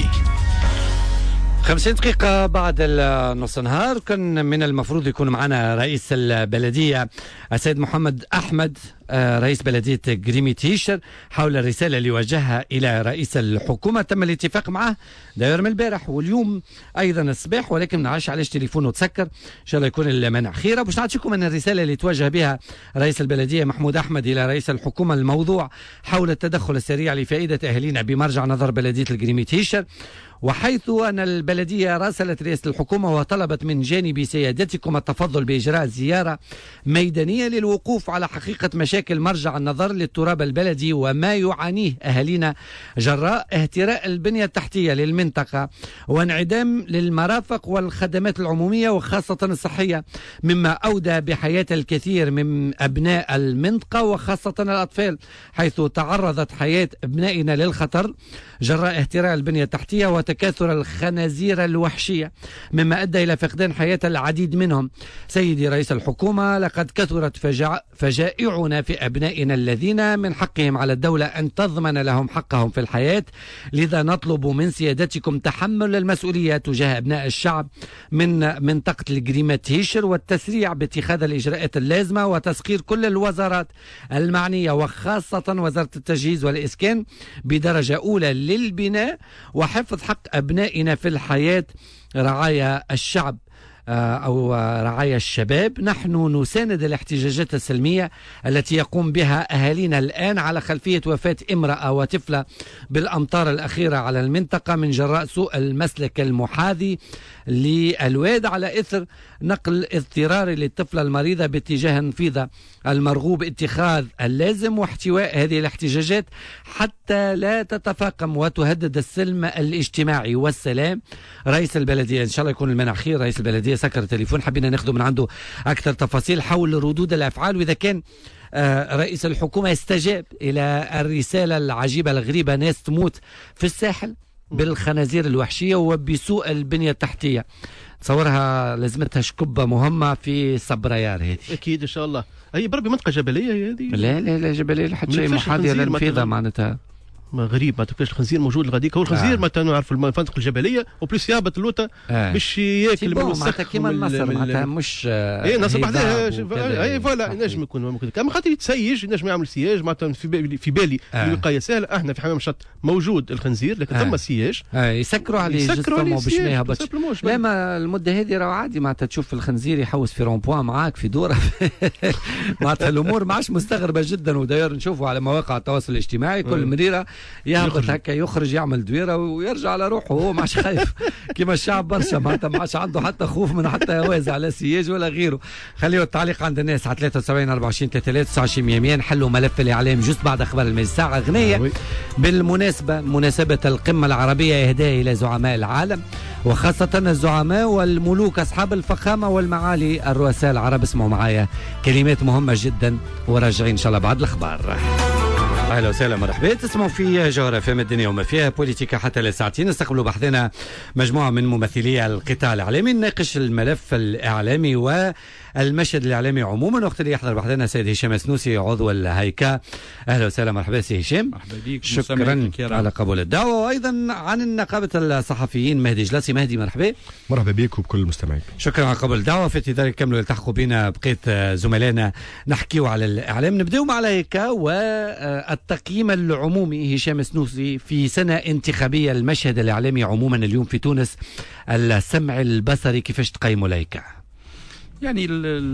[SPEAKER 2] 50 دقيقة بعد النص نهار. كان من المفروض يكون معنا رئيس البلدية السيد محمد أحمد رئيس بلدية قريمي تيشر حول الرسالة اللي وجهها إلى رئيس الحكومة. تم الاتفاق معه داير من البارح واليوم أيضا الصباح، ولكن منعرفش علاش تليفونه تسكر. إن شاء الله يكون المنع خيرة. باش نعطيكم من الرسالة اللي توجه بها رئيس البلدية محمود أحمد إلى رئيس الحكومة. الموضوع حول التدخل السريع لفائدة أهالينا بمرجع نظر بلدية القريمي تيشر، وحيث أن البلدية راسلت رئاسة الحكومة وطلبت من جانب سيادتكم التفضل بإجراء زيارة ميدانية للوقوف على حقيقة مشاكل مرجع النظر للتراب البلدي وما يعانيه أهالينا جراء اهتراء البنية التحتية للمنطقة وانعدام للمرافق والخدمات العمومية وخاصة الصحية، مما أودى بحياة الكثير من أبناء المنطقة وخاصة الأطفال، حيث تعرضت حياة أبنائنا للخطر جراء اهتراء البنية التحتية وتكاثر الخنازير الوحشية، مما أدى إلى فقدان حياة العديد منهم. سيدي رئيس الحكومة، لقد كثرت فجائعنا في أبنائنا الذين من حقهم على الدولة أن تضمن لهم حقهم في الحياة، لذا نطلب من سيادتكم تحمل المسؤولية تجاه أبناء الشعب من منطقة القريمة تيشر والتسريع باتخاذ الإجراءات اللازمة وتسخير كل الوزارات المعنية وخاصة وزارة التجهيز والإسكان بدرجة أولى للبناء وحفظ حق أبنائنا في الحياة رعايا الشعب أو رعايا الشباب. نحن نساند الاحتجاجات السلمية التي يقوم بها أهالينا الآن على خلفية وفاة امرأة وطفلة بالأمطار الأخيرة على المنطقة من جراء سوء المسلك المحاذي للواد على إثر نقل اضطراري للطفلة المريضة باتجاه النفيضة. المرغوب اتخاذ اللازم واحتواء هذه الاحتجاجات حتى لا تتفاقم وتهدد السلم الاجتماعي والسلام. رئيس البلدية إن شاء الله يكون المنع خير. رئيس البلدية سكر التليفون، حبينا ناخذ من عنده أكثر تفاصيل حول ردود الأفعال وإذا كان رئيس الحكومة استجاب إلى الرسالة العجيبة الغريبة. ناس تموت في الساحل بالخنازير الوحشية وبسوء البنية التحتية. تصورها لازمتها شكبة مهمة في صبريار هذه.
[SPEAKER 14] أكيد إن شاء الله. هي بربي منطقة جبلية هذه؟
[SPEAKER 2] لا جبلية لحد شيء محاذية للنفيضة معناتها.
[SPEAKER 14] ما غريب، ما تكفاش الخنزير موجود الغديك. هو الخنزير ما نعرف المناطق الجبليه وبليس يهبط اللوطه باش ياكل من السخ
[SPEAKER 2] كيما النصر معناتها مش
[SPEAKER 14] اي نصر بعدها اي فوالا ينجم يكون ممكن كما خاطر يتسيج ينجم يعمل سياج معناتها في بالي الوقايه سهله. احنا في حمام شط موجود الخنزير لكن ثم سياج
[SPEAKER 2] يسكروا عليه جسمه باش ما يهبطش. لا ما المده هذه راه عادي معناتها تشوف الخنزير يحوس في رونبوان معاك في دوره معناتها الامور ما عادش مستغربه جدا. وداير نشوفوا على مواقع التواصل الاجتماعي كل مريره يهبط هكا يخرج يعمل دويره ويرجع على روحه، هو ماش خايف كما الشعب برشا، معناتها ما عادش عنده حتى خوف من حتى هواز على سياج ولا غيره. خليوا التعليق عند الناس على 73 24 33 100. نحلوا ملف الاعلام جزء بعد اخبار المجلس. ساعه غنيه بالمناسبه، مناسبه القمه العربيه اهداء الى زعماء العالم وخاصه الزعماء والملوك اصحاب الفخامه والمعالي الرؤساء العرب. اسمعوا معايا كلمات مهمه جدا وراجعين ان شاء الله بعد الاخبار. اهلا وسهلا مرحبا. تسمعوا في جوهرة فم الدنيا وما فيها بوليتيكا حتى لساعتين. نستقبلوا بحثنا مجموعه من ممثلي القطاع الاعلامي، نناقش الملف الاعلامي والمشهد الاعلامي عموما. وقت اللي يحضر بحثنا سيد هشام السنوسي عضو الهيكا. اهلا وسهلا مرحبا سي هشام.
[SPEAKER 17] مرحبا بك.
[SPEAKER 2] شكرا على قبول الدعوه. وايضا عن نقابه الصحفيين مهدي جلاسي. مهدي مرحبا.
[SPEAKER 18] مرحبا بك وبكل المستمعين.
[SPEAKER 2] شكرا على قبول الدعوه. في انتظار كملوا يلتحقوا بنا بقيه زملائنا نحكيوا على الاعلام. نبداو مع الهيكا والتقييم العمومي. هشام السنوسي في سنه انتخابيه المشهد الاعلامي عموما اليوم في تونس، السمع البصري كيفاش تقيموا الهيكا؟
[SPEAKER 17] يعني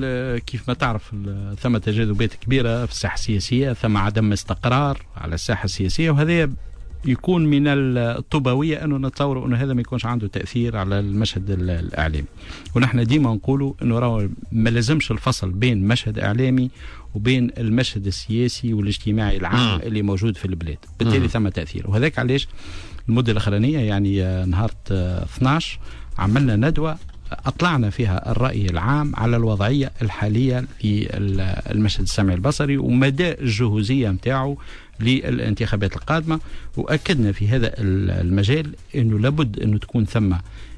[SPEAKER 17] كيف ما تعرف ثم تجاذبات كبيره في الساحه السياسيه، ثم عدم استقرار على الساحه السياسيه، وهذا يكون من الطوبويه انه نتصور انه هذا ما يكونش عنده تاثير على المشهد الاعلامي. ونحن ديما نقولوا انه ما لازمش الفصل بين مشهد اعلامي وبين المشهد السياسي والاجتماعي العام اللي موجود في البلاد، بالتالي ثم تاثير. وهذاك علاش المده الاخرانيه يعني نهار 12 عملنا ندوه أطلعنا فيها الرأي العام على الوضعية الحالية للمشهد السمعي البصري ومدى الجهوزية متاعه للانتخابات القادمة. وأكدنا في هذا المجال أنه لابد أنه تكون ثم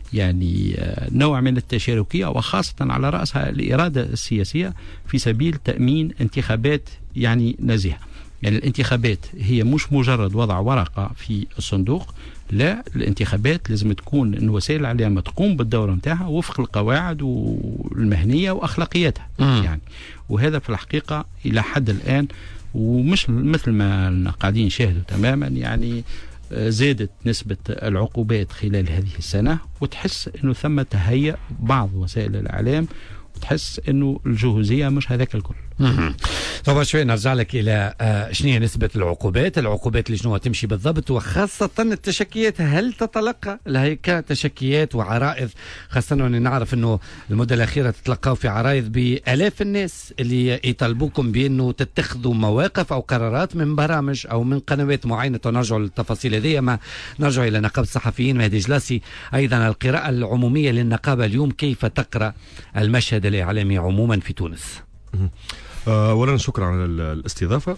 [SPEAKER 17] يعني نوع من التشاركية، وخاصة على رأسها الإرادة السياسية في سبيل تأمين انتخابات يعني نزيهة. يعني الانتخابات هي مش مجرد وضع ورقة في الصندوق، لا، الانتخابات لازم تكون ان وسائل الاعلام تقوم بالدور نتاعها وفق القواعد والمهنيه واخلاقياتها. يعني وهذا في الحقيقه الى حد الان ومش مثل ما قاعدين نشاهدوا تماما، يعني زادت نسبه العقوبات خلال هذه السنه، وتحس انه ثم تهيأ بعض وسائل الاعلام وتحس انه الجهوزيه مش هذاك الكل.
[SPEAKER 2] طبعا شوي نرجع لك الى شنو هي نسبه العقوبات اللي شنو تمشي بالضبط، وخاصه التشكيات. هل تتلقى الهيكا تشكيات وعرائض، خاصه انه نعرف انه المده الاخيره تتلقاو في عرائض بالاف الناس اللي يطالبوكم بانه تتخذوا مواقف او قرارات من برامج او من قنوات معينه. ونرجع للتفاصيل هذه، ما نرجع الى نقابه الصحفيين مهدي جلاسي. ايضا القراءه العموميه للنقابه اليوم، كيف تقرا المشهد الاعلامي عموما في تونس؟
[SPEAKER 18] اولا شكرا على الاستضافه.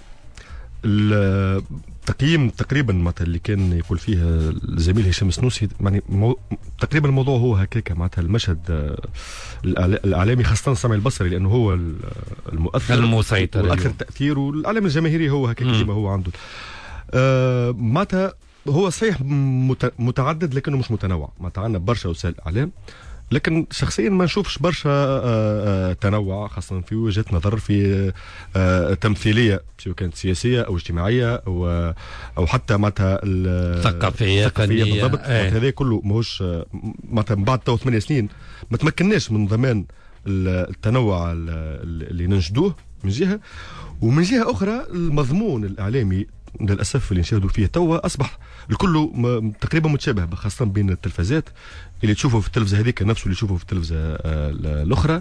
[SPEAKER 18] التقييم تقريبا معناتها اللي كان يقول فيه الزميل هشام السنوسي، يعني تقريبا الموضوع هو هكاك معناتها المشهد الاعلامي خاصه السمع البصري، لانه هو المؤثر
[SPEAKER 2] المسيطر
[SPEAKER 18] والاكثر تاثير، والاعلام الجماهيري هو هكاك ديما هو عنده. معناتها هو صحيح متعدد لكنه مش متنوع. معناتها عندنا برشا وسائل اعلام، لكن شخصيا ما نشوفش برشا تنوع، خاصة في وجهة نظر في تمثيلية سواء كانت سياسية أو اجتماعية أو حتى معناتها
[SPEAKER 2] ثقافية
[SPEAKER 18] بالضبط. هذا كله ماهوش معناتها بعد 8 سنين ما تمكناش من ضمان التنوع اللي ننجدوه من جهة، ومن جهة أخرى المضمون الإعلامي للأسف اللي نشاهدوا فيه توا أصبح الكل تقريبا متشابه، خاصة بين التلفزات اللي تشوفه في التلفزة هذيك نفسه اللي تشوفه في التلفزة الأخرى،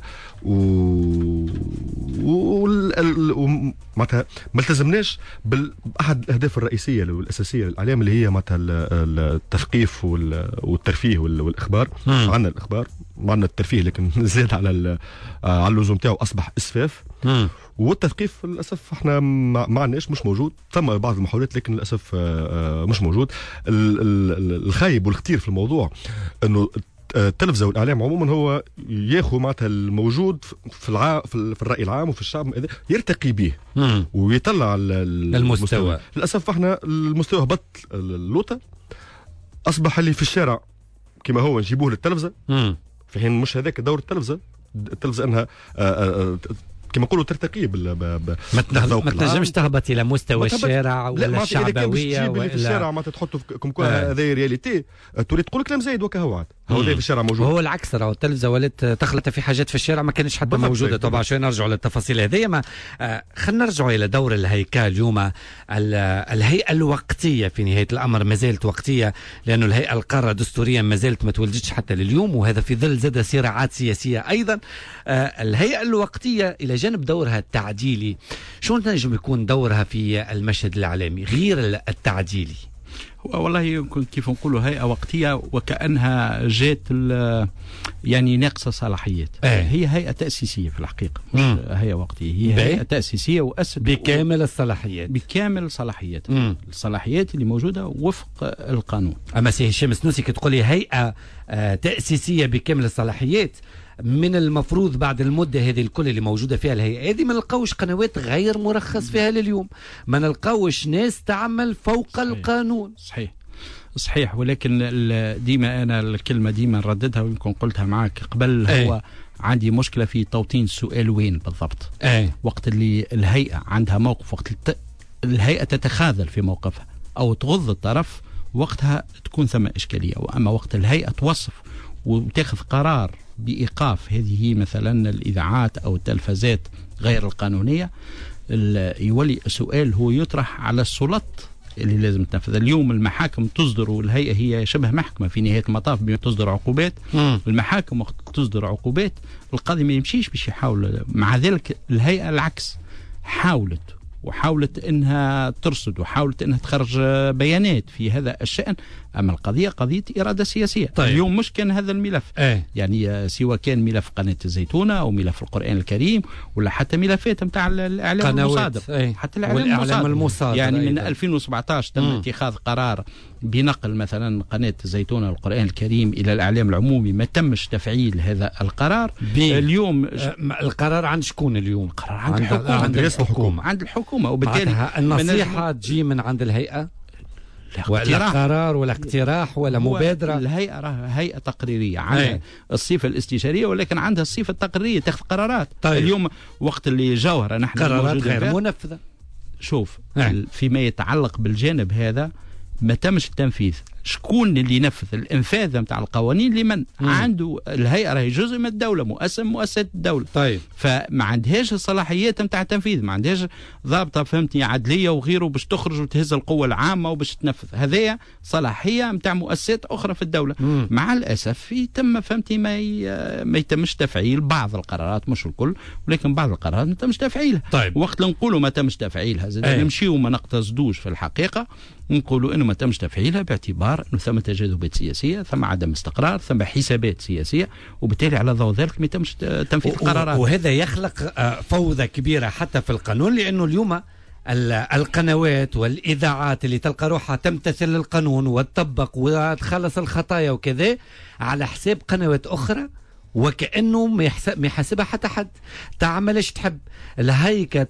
[SPEAKER 18] معناتها ما التزمناش بأحد الأهداف الرئيسية والأساسية للإعلام اللي هي معناتها التثقيف والترفيه والإخبار. عندنا الإخبار، عندنا الترفيه، لكن زاد على اللزوم تاعو أصبح إسفاف. والتثقيف للأسف احنا ما عندناش، مش موجود. ثم بعض المحاولات لكن للأسف مش موجود. الخايب والخطير في الموضوع انه التلفزة والإعلام عموما هو ياخذ معناتها الموجود في الرأي العام وفي الشعب يرتقي به ويطلع المستوى. للأسف احنا المستوى هبط اللوطة، أصبح اللي في الشارع كما هو نجيبوه للتلفزة، في حين مش هذاك دور التلفزة انها كما نقولوا ترتقي
[SPEAKER 2] ما تنجمش تهبط الى مستوى الشارع ولا الشعبويه
[SPEAKER 18] ولا في الشارع ما تحطه كم هذا رياليتي، تريد تقول كلام زايد وكا هو عاد هو في الشارع موجود.
[SPEAKER 2] هو العكس، راهو التلفزه ولات تخلط في حاجات في الشارع ما كانش حتى موجوده. طبعا عشان نرجعوا للتفاصيل هذه، ما خلينا نرجعوا الى دور الهيكل اليوم. الهيئه الوقتيه في نهايه الامر ما زالت وقتيه، لانه الهيئه القاره دستوريا ما زالت ما تولدتش حتى لليوم، وهذا في ظل زاد صراعات سياسيه ايضا. الهيئه الوقتيه الى جانب دورها التعديلي، شو نجم يكون دورها في المشهد الاعلامي غير التعديلي؟
[SPEAKER 17] والله كيف نقولوا هيئة وقتية وكأنها جات يعني ناقصة صلاحيات. هي هيئة تأسيسية في الحقيقة، مش هيئة وقتية. هي هيئة تأسيسية وأسد
[SPEAKER 2] بكامل الصلاحيات.
[SPEAKER 17] بكامل الصلاحيات. الصلاحيات اللي موجودة وفق القانون.
[SPEAKER 2] أما سي هشام السنوسي كتقولي هيئة تأسيسية بكامل الصلاحيات، من المفروض بعد المدة هذه الكل اللي موجودة فيها الهيئة هذه ما نلقاوش قنوات غير مرخص فيها لليوم، ما نلقاوش ناس تعمل فوق صحيح. القانون.
[SPEAKER 17] صحيح، ولكن ديما أنا الكلمة ديما نرددها، ويمكن قلتها معك قبل. هو عندي مشكلة في توطين السؤال وين بالضبط. وقت اللي الهيئة عندها موقف، وقت الهيئة تتخاذل في موقفها أو تغض الطرف، وقتها تكون ثم إشكالية. وأما وقت الهيئة توصف وتاخذ قرار بإيقاف هذه مثلا الإذاعات أو التلفزات غير القانونية، يولي السؤال هو يطرح على السلطات اللي لازم تنفذ. اليوم المحاكم تصدر، والهيئة هي شبه محكمة في نهاية المطاف، تصدر عقوبات. المحاكم وقت تصدر عقوبات القاضي ما يمشيش باش يحاول. مع ذلك الهيئة العكس، وحاولت انها ترصد وحاولت انها تخرج بيانات في هذا الشأن. اما القضية قضية إرادة سياسية.
[SPEAKER 2] طيب.
[SPEAKER 17] اليوم مش كان هذا الملف يعني سواء كان ملف قناة الزيتونة او ملف القرآن الكريم ولا حتى ملفات متاع الاعلام المصادر. حتى الاعلام المصادر يعني من 2017 تم اتخاذ قرار بنقل مثلا قناة الزيتونة والقرآن الكريم الى الاعلام العمومي، ما تمش تفعيل هذا القرار. اليوم
[SPEAKER 2] القرار عند شكون اليوم؟
[SPEAKER 17] القرار عند الحكومة. عند الحكومة،
[SPEAKER 2] وبالتالي النصيحة تجي من عند الهيئة ولا قرار ولا اقتراح ولا مبادرة؟
[SPEAKER 17] الهيئة هيئة تقريرية عندها الصفة الاستشارية، ولكن عندها الصفة التقريرية تاخذ قرارات.
[SPEAKER 2] طيب.
[SPEAKER 17] اليوم وقت اللي جوهرة نحن
[SPEAKER 2] قرارات غير منفذة.
[SPEAKER 17] شوف فيما يتعلق بالجانب هذا ما تمش التنفيذ. شكون اللي ينفذ الانفاذ نتاع القوانين؟ لمن عنده الهيئه راهي جزء من الدوله، مؤسسات الدوله.
[SPEAKER 2] طيب.
[SPEAKER 17] فما عندهاش الصلاحيات نتاع التنفيذ، ما عندهاش ضابطه فهمتني عدليه وغيره باش تخرج وتهز القوه العامه وباش تنفذ. هذه صلاحيه نتاع مؤسسات اخرى في الدوله. مع الاسف يتم فهمتني ما يتمش تفعيل بعض القرارات، مش الكل، ولكن بعض القرارات ما تمش تفعيلها.
[SPEAKER 2] طيب.
[SPEAKER 17] وقت نقولوا ما تمش تفعيلها نمشيو وما نقتصدوش في الحقيقه، نقولوا انه ما تمش تفعيلها باعتبار انه ثم تجاذبات سياسيه، ثم عدم استقرار، ثم حسابات سياسيه، وبالتالي على ضوء ذلك ما يتمش تنفيذ القرارات.
[SPEAKER 2] وهذا يخلق فوضى كبيره حتى في القانون، لانه اليوم القنوات والإذاعات اللي تلقى روحها تمتثل القانون وتطبق وتخلص الخطايا وكذا على حساب قنوات أخرى، وكأنه ما يحاسبها حتى حد. تعملش تحب الهيكة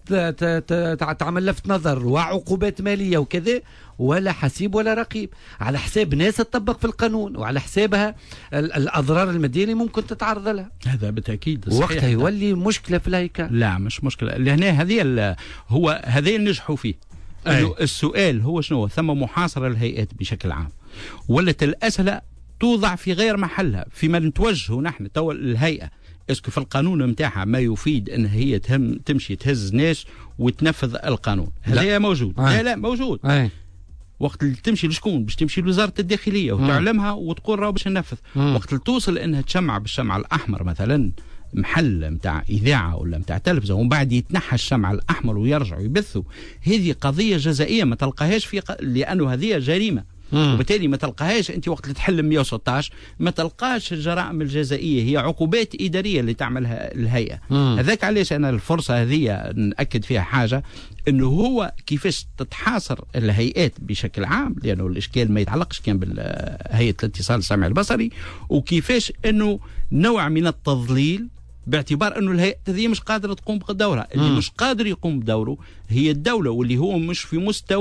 [SPEAKER 2] تعمل لفت نظر وعقوبات مالية وكذا، ولا حسيب ولا رقيب، على حساب ناس تطبق في القانون وعلى حسابها الأضرار المادية اللي ممكن تتعرض لها.
[SPEAKER 17] هذا بالتأكيد
[SPEAKER 2] وقتها يولي مشكلة في الهيكة.
[SPEAKER 17] لا مش مشكلة، لهنا هذه هو هذه نجحوا فيه. السؤال هو شنو؟ ثم محاصرة الهيئات بشكل عام، ولت الأسئلة توضع في غير محلها. فيما نتوجهه نحن تو الهيئة، اسكو في القانون متاعها ما يفيد ان هي تمشي تهز ناس وتنفذ القانون؟ هذا موجود. لا موجود. وقت اللي تمشي لشكون؟ باش تمشي لوزارة الداخلية وتعلمها وتقول راهو باش ننفذ. وقت اللي توصل انها تشمع بالشمع الاحمر مثلا محل متاع اذاعه ولا متاع تلفزه، ومن بعد يتنحى الشمع الاحمر ويرجعوا يبثوا، هذه قضيه جزائيه ما تلقاهاش لانه هذه جريمه. وبالتالي ما تلقاهاش انت وقت اللي تحل 116 ما تلقاش الجرائم الجزائيه، هي عقوبات اداريه اللي تعملها الهيئه. هذاك علاش انا الفرصه هذه ناكد فيها حاجه، انه هو كيفاش تتحاصر الهيئات بشكل عام، لانه الاشكال ما يتعلقش كان بالهيئه الاتصال السمعي البصري، وكيفاش انه نوع من التضليل باعتبار انه الهيئه هذه مش قادره تقوم بدورها. اللي مش قادر يقوم بدوره هي الدوله، واللي هو مش في مستوى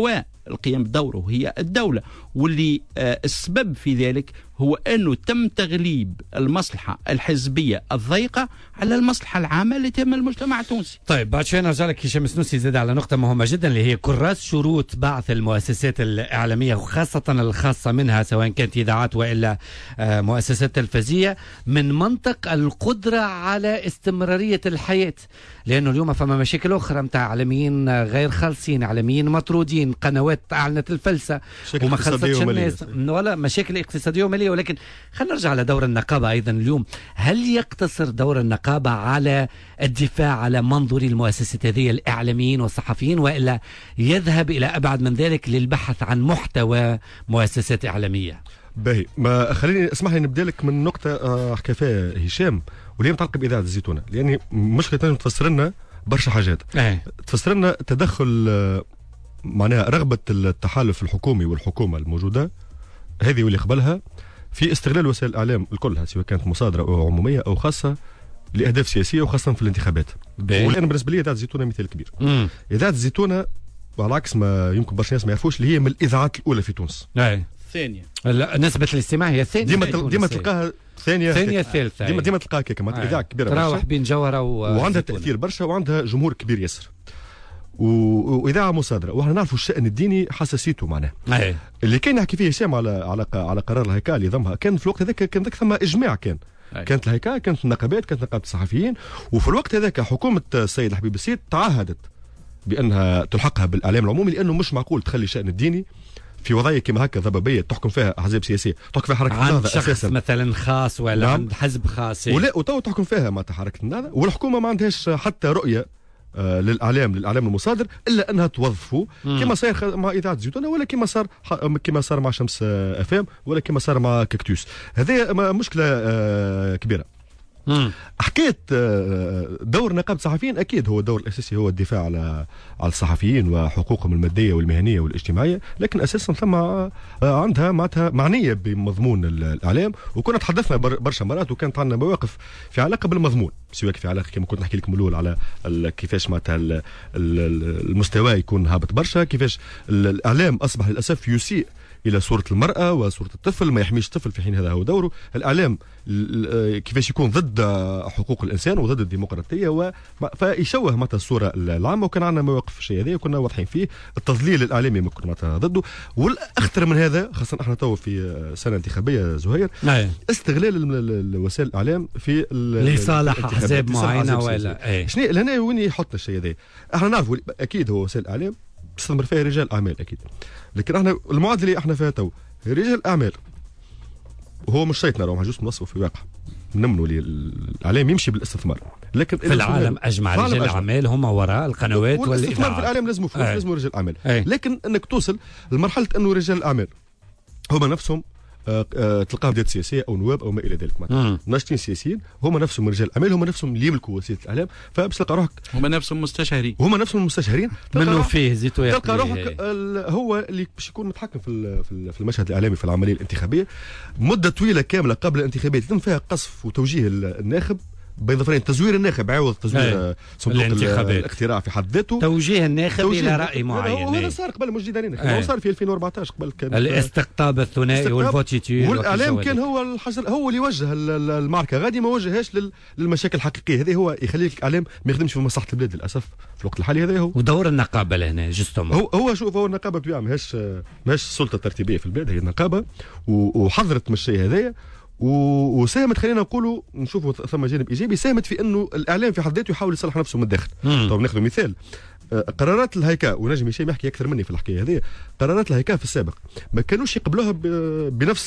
[SPEAKER 17] القيام بدوره هي الدولة، واللي السبب في ذلك هو أنه تم تغليب المصلحة الحزبية الضيقة على المصلحة العامة اللي تهم المجتمع التونسي.
[SPEAKER 2] طيب بعد شوي نرجع لك هشام السنوسي زاد على نقطة مهمة جدا اللي هي كراس شروط بعث المؤسسات الإعلامية وخاصة الخاصة منها سواء كانت إذاعات وإلا مؤسسات تلفزية من منطق القدرة على استمرارية الحياة، لأنه اليوم فما مشاكل أخرى متاع إعلاميين غير خالصين، إعلاميين مطرودين، قنوات أعلنت الفلسة وما خلصتش الناس ولا مشاكل اقتصادية ومالية. ولكن خلينا نرجع على دور النقابة أيضا اليوم. هل يقتصر دور النقابة على الدفاع على منظور المؤسسات هذه الإعلاميين والصحفيين وإلا يذهب إلى أبعد من ذلك للبحث عن محتوى مؤسسات إعلامية؟
[SPEAKER 18] باهي، ما خليني اسمح لي نبدا لك من نقطة حكى فيها هشام واللي هي متعلقة بإذاعة الزيتونة، لأن مشكلة تفسر لنا برشا حاجات. تفسر لنا تدخل معناها رغبة التحالف الحكومي والحكومة الموجودة هذه واللي قبلها في استغلال وسائل الإعلام الكلها سواء كانت مصادرة أو عمومية أو خاصة لأهداف سياسية وخاصة في الانتخابات. والآن بالنسبة لي إذاعة الزيتونة مثال كبير. إذاعة الزيتونة على عكس ما يمكن برشا ناس ما يعرفوش اللي هي من الإذاعات الأولى في تونس.
[SPEAKER 17] ثانية
[SPEAKER 2] نسبة الاستماع هي الثانية،
[SPEAKER 18] ديما تلقاها ثانية
[SPEAKER 2] الثالثة،
[SPEAKER 18] ديما تلقاها كيك معناتها إذاعة كبيرة
[SPEAKER 2] تراوح بين جوهرة
[SPEAKER 18] وعندها تأثير برشا وعندها جمهور كبير ياسر وإذاعة مصادرة. وإحنا نعرفوا الشأن الديني حساسيته معناه. اللي كان يحكي فيه هشام على قرار الهيكل اللي ضمها كان في الوقت هذاك كان ثم إجماع كانت الهيكل كانت النقابات كانت نقابة الصحفيين. وفي الوقت هذاك حكومة السيد حبيب السيد تعهدت بأنها تلحقها بالإعلام العمومي، لأنه مش معقول تخلي الشأن الديني في وضعيه كما هكا ضبابيه تحكم فيها احزاب سياسيه، تحكم فيها حركه النهضه اساسا
[SPEAKER 2] مثلا خاص ولا عند حزب خاص
[SPEAKER 18] ولا وتو تحكم فيها معناتها حركه النهضه، والحكومه ما عندهاش حتى رؤيه للاعلام المصادر الا انها توظفه كما صار مع اذاعه الزيتونه ولا كما صار مع شمس افام ولا كما صار مع كاكتوس. هذه مشكله كبيره. حكايه دور نقابه الصحفيين اكيد هو الدور الاساسي هو الدفاع على الصحفيين وحقوقهم الماديه والمهنيه والاجتماعيه، لكن اساسا ثم عندها معناتها معنيه بمضمون الاعلام. وكنا تحدثنا برشا مرات وكانت عندنا مواقف في علاقه بالمضمون، سواء في علاقه كما كنت نحكي لكم الاول على كيفاش معناتها المستوى يكون هابط برشا، كيفاش الاعلام اصبح للاسف يسيء الى صوره المراه وصوره الطفل، ما يحميش الطفل في حين هذا هو دوره. الاعلام كيفاش يكون ضد حقوق الانسان وضد الديمقراطيه فيشوه معناتها الصوره العامه. وكان عندنا مواقف في الشيء هذا وكنا واضحين فيه. التضليل الاعلامي ما كنا معناتها ضده. والاخطر من هذا خاصه احنا تو في سنه انتخابيه زهير استغلال وسائل الاعلام في
[SPEAKER 2] لصالح احزاب معينه ولا
[SPEAKER 18] شنو لهنا وين يحط الشيء هذا. احنا نعرفوا اكيد هو وسائل الاعلام تستثمر فيها رجال اعمال اكيد، لكن احنا المعادله اللي احنا فيها تو رجال اعمال وهو مش شيطنا راهو محجوز منصف في الواقع نمنوا الاعلام يمشي بالاستثمار، لكن
[SPEAKER 2] في العالم اجمع رجال الاعمال هم وراء القنوات
[SPEAKER 18] والاستثمار في الاعلام لازم فلوس لازم رجال اعمال. لكن انك توصل لمرحله انه رجال الاعمال هم نفسهم تلقاهم بدات سياسيه او نواب او ما الى ذلك ناشطين سياسيين هم نفسهم رجال اعمال هم نفسهم اللي يملكوا وسيله الاعلام، فبس تلقى روحك
[SPEAKER 17] هم نفسهم مستشارين
[SPEAKER 2] منه فيه زيتو
[SPEAKER 18] تلقى روحك هو اللي باش يكون متحكم في المشهد الاعلامي في العمليه الانتخابيه مده طويله كامله قبل الانتخابات يتم فيها قصف وتوجيه الناخب بين ظفرين، تزوير الناخب عوض تزوير صندوق الاقتراع في حد ذاته،
[SPEAKER 2] توجيه الناخب الى راي معين.
[SPEAKER 18] وهذا صار قبل مش جدارين هو صار في 2014 قبل كان
[SPEAKER 2] الاستقطاب الثنائي والفوتيتور
[SPEAKER 18] والاعلام كان هو الحجر هو اللي وجه المعركه غادي ما وجههاش للمشاكل الحقيقيه. هذه هو يخليك الاعلام ما يخدمش في مصلحه البلاد للاسف في الوقت الحالي. هذا هو ودور
[SPEAKER 2] النقابه لهنا جستم
[SPEAKER 18] هو شوف هو النقابه بطبيعه ماهيش سلطه ترتيبيه في البلاد، هي النقابه وحضرت من الشيء هذايا وساهمت خلينا نقولوا نشوفوا ثم جانب ايجابي ساهمت في انه الاعلام في حد ذاته يحاول يصلح نفسه من الداخل. طب ناخذ مثال قرارات الهيكا ونجم هشام يحكي اكثر مني في الحكايه هذه. قرارات الهيكا في السابق ما كانوش يقبلوها بنفس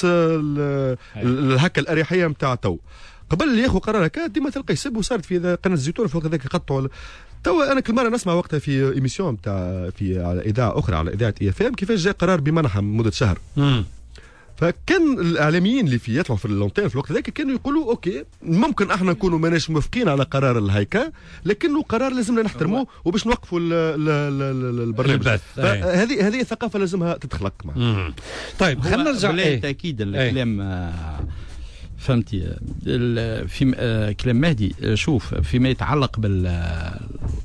[SPEAKER 18] الهكا الاريحيه نتاع تو. قبل اللي ياخذوا قرار هكا ديما تلقى يسب وصارت في قناه الزيتون في وقت هذاك يقطعوا. توا انا كل مره نسمع وقتها في ايميسيون نتاع على اذاعه اخرى على اذاعه اي اف ام كيفاش جاء قرار بمنحه مده شهر. فكان الاعلاميين اللي يطلعوا في اللونتين في الوقت ذاك كانوا يقولوا اوكي ممكن احنا نكونوا ماناش موافقين على قرار الهيكا لكنه قرار لازمنا نحترموه وباش نوقفوا البرنامج. هذه الثقافه لازمها تتخلق معنا.
[SPEAKER 2] طيب خلينا نرجع
[SPEAKER 17] تاكيد الكلام فهمتي في كلام مهدي. شوف فيما يتعلق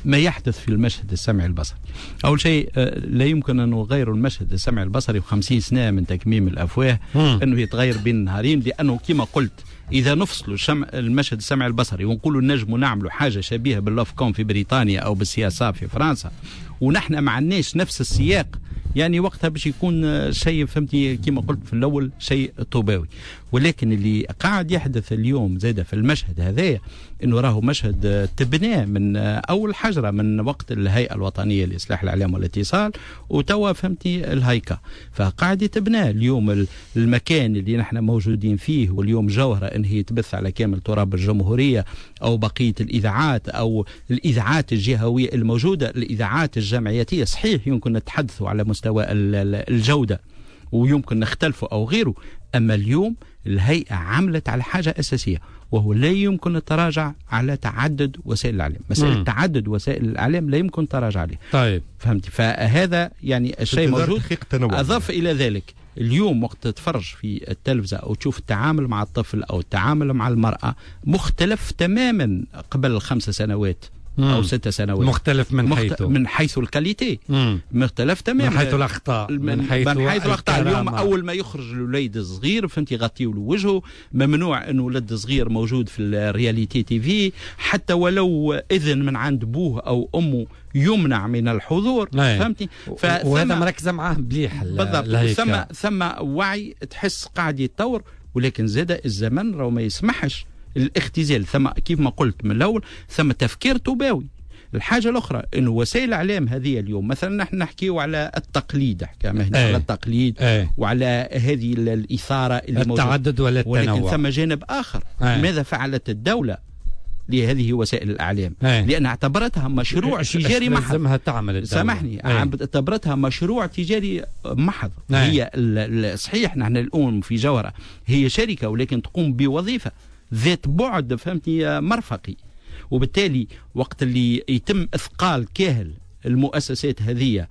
[SPEAKER 17] ما يحدث في المشهد السمعي البصري. أول شيء لا يمكن أن نغير المشهد السمعي البصري ب50 سنة من تكميم الأفواه أنه يتغير بين النهارين، لأنه كما قلت إذا نفصلوا المشهد السمعي البصري ونقولوا نجموا نعملوا حاجة شبيهة باللوف كوم في بريطانيا أو بالسياسة في فرنسا، ونحن ما عندناش نفس السياق، يعني وقتها باش يكون شيء فهمتي كما قلت في الأول شيء طوباوي. ولكن اللي قاعد يحدث اليوم زاده في المشهد هذايا انه راهو مشهد تبناه من اول حجره من وقت الهيئه الوطنيه لاصلاح الاعلام والاتصال، وتوا فهمتي الهيكه، فقاعد يتبناه اليوم المكان اللي نحن موجودين فيه، واليوم جوهره ان هي تبث على كامل تراب الجمهوريه او بقيه الاذاعات او الاذاعات الجهويه الموجوده. الاذاعات الجمعياتيه صحيح يمكن نتحدثوا على مستوى الجوده ويمكن نختلفوا او غيره، اما اليوم الهيئة عملت على حاجة أساسية، وهو لا يمكن التراجع على تعدد وسائل الإعلام. مسألة تعدد وسائل الإعلام لا يمكن التراجع عليه.
[SPEAKER 2] طيب
[SPEAKER 17] فهمتي؟ فهذا يعني الشيء موجود. أضاف إلى ذلك اليوم وقت تتفرج في التلفزة أو تشوف التعامل مع الطفل أو التعامل مع المرأة مختلف تماما قبل 5 سنوات أو 6 سنوات.
[SPEAKER 2] مختلف من حيث
[SPEAKER 17] الكاليتي، مختلف تماما
[SPEAKER 2] من حيث الأخطاء،
[SPEAKER 17] من حيث الأخطاء. اليوم أول ما يخرج الوليد الصغير فهمتي يغطيوا له وجهه، ممنوع أنه ولد صغير موجود في الرياليتي تي في، حتى ولو إذن من عند أبوه أو أمه يمنع من الحضور. فهمتي؟
[SPEAKER 2] وهذا مركز معاه مليح
[SPEAKER 17] بالضبط. ثم وعي تحس قاعد يتطور، ولكن زاد الزمن راهو ما يسمحش الاختزال. ثم كيف ما قلت من الأول ثم تفكير طوباوي. الحاجة الأخرى أنه وسائل الإعلام هذه اليوم مثلا نحن نحكيه على التقليد، على التقليد وعلى هذه الإثارة اللي
[SPEAKER 2] التعدد ولا التنوع،
[SPEAKER 17] ولكن ثم جانب آخر. ماذا فعلت الدولة لهذه وسائل الإعلام؟ لأن اعتبرتها مشروع تجاري محض. سامحني، اعتبرتها مشروع تجاري محض. هي صحيح نحن الأم في جوهرة هي شركة، ولكن تقوم بوظيفة ذات بعد فهمتي مرفقي، وبالتالي وقت اللي يتم إثقال كاهل المؤسسات هذه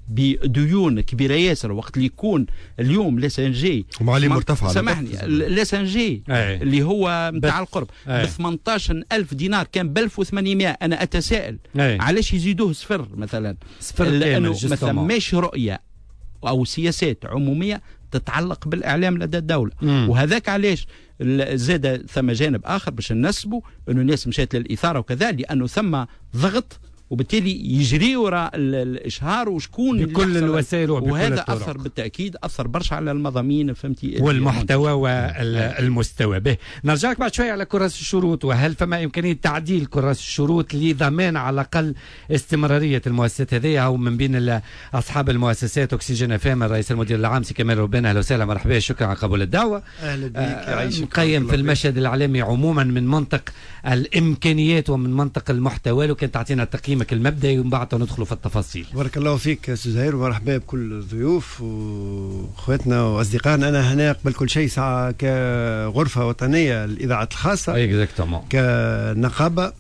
[SPEAKER 17] بديون كبيرة ياسر، وقت اللي يكون اليوم لاسنجي
[SPEAKER 18] ومعالي مرتفعة،
[SPEAKER 17] سامحني لاسنجي اللي هو متاع القرب ب 18,000 دينار كان ب 1800. أنا أتساءل علاش يزيدوه صفر مثلا؟ لأنه ما ثماش رؤية أو سياسات عمومية تتعلق بالإعلام لدى الدولة. وهذاك علاش زاد ثم جانب آخر باش ننسبه أنه الناس مشات للإثارة وكذا، لأنه ثم ضغط وبالتالي يجري وراء الإشهار وشكون
[SPEAKER 2] بكل الوسائل
[SPEAKER 17] وهذا أثر بالتأكيد أثر برشا على المضامين فهمتي
[SPEAKER 2] والمحتوى والمستوى. به نرجع لك بعد شوي على كراس الشروط، وهل فما إمكانية تعديل كراس الشروط لضمان على الأقل استمرارية المؤسسات هذه، أو من بين أصحاب المؤسسات أكسجين فام الرئيس المدير العام سي كمال ربان. أهلا وسهلا، مرحبا، شكرا على قبول الدعوة.
[SPEAKER 19] أهلا بك.
[SPEAKER 2] مقيم في المشهد الإعلامي عموما من منطق الإمكانيات ومن منطق المحتوى، لو كان تعطينا تقييم المبدئي ومن بعد ندخلوا في التفاصيل.
[SPEAKER 19] بارك الله فيك استاذ زهير، ومرحبا بكل الضيوف واخواتنا واصدقائنا. انا هنا قبل كل شيء ساعه كغرفه وطنيه للاذاعات الخاصه كنقابه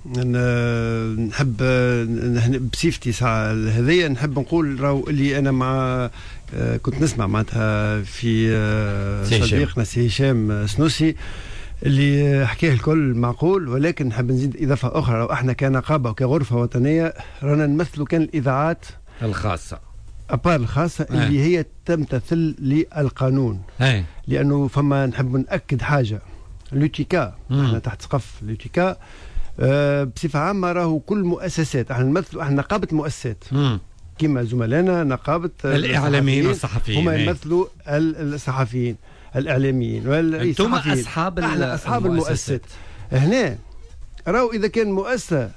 [SPEAKER 19] نحب بصفتي ساعه هذيا نحب نقول راهو اللي انا مع كنت نسمع معناتها في صديقنا سي هشام سنوسي اللي حكيه الكل معقول، ولكن نحب نزيد إضافة أخرى. لو احنا كنقابة وكغرفة وطنية رانا نمثلوا كان الإذاعات
[SPEAKER 2] الخاصة
[SPEAKER 19] أبار الخاصة اللي هي تمتثل للقانون. لأنه فما نحب نأكد حاجة، لوتيكا احنا تحت سقف لوتيكا بصفة عامة راهو كل مؤسسات احنا نمثلوا، احنا نقابة مؤسسات كما زملائنا نقابة
[SPEAKER 2] الإعلاميين والصحفيين،
[SPEAKER 19] هما يمثلوا الصحفيين الإعلاميين
[SPEAKER 2] أنتم أصحاب
[SPEAKER 19] المؤسسات. هنا راهو إذا كان مؤسسة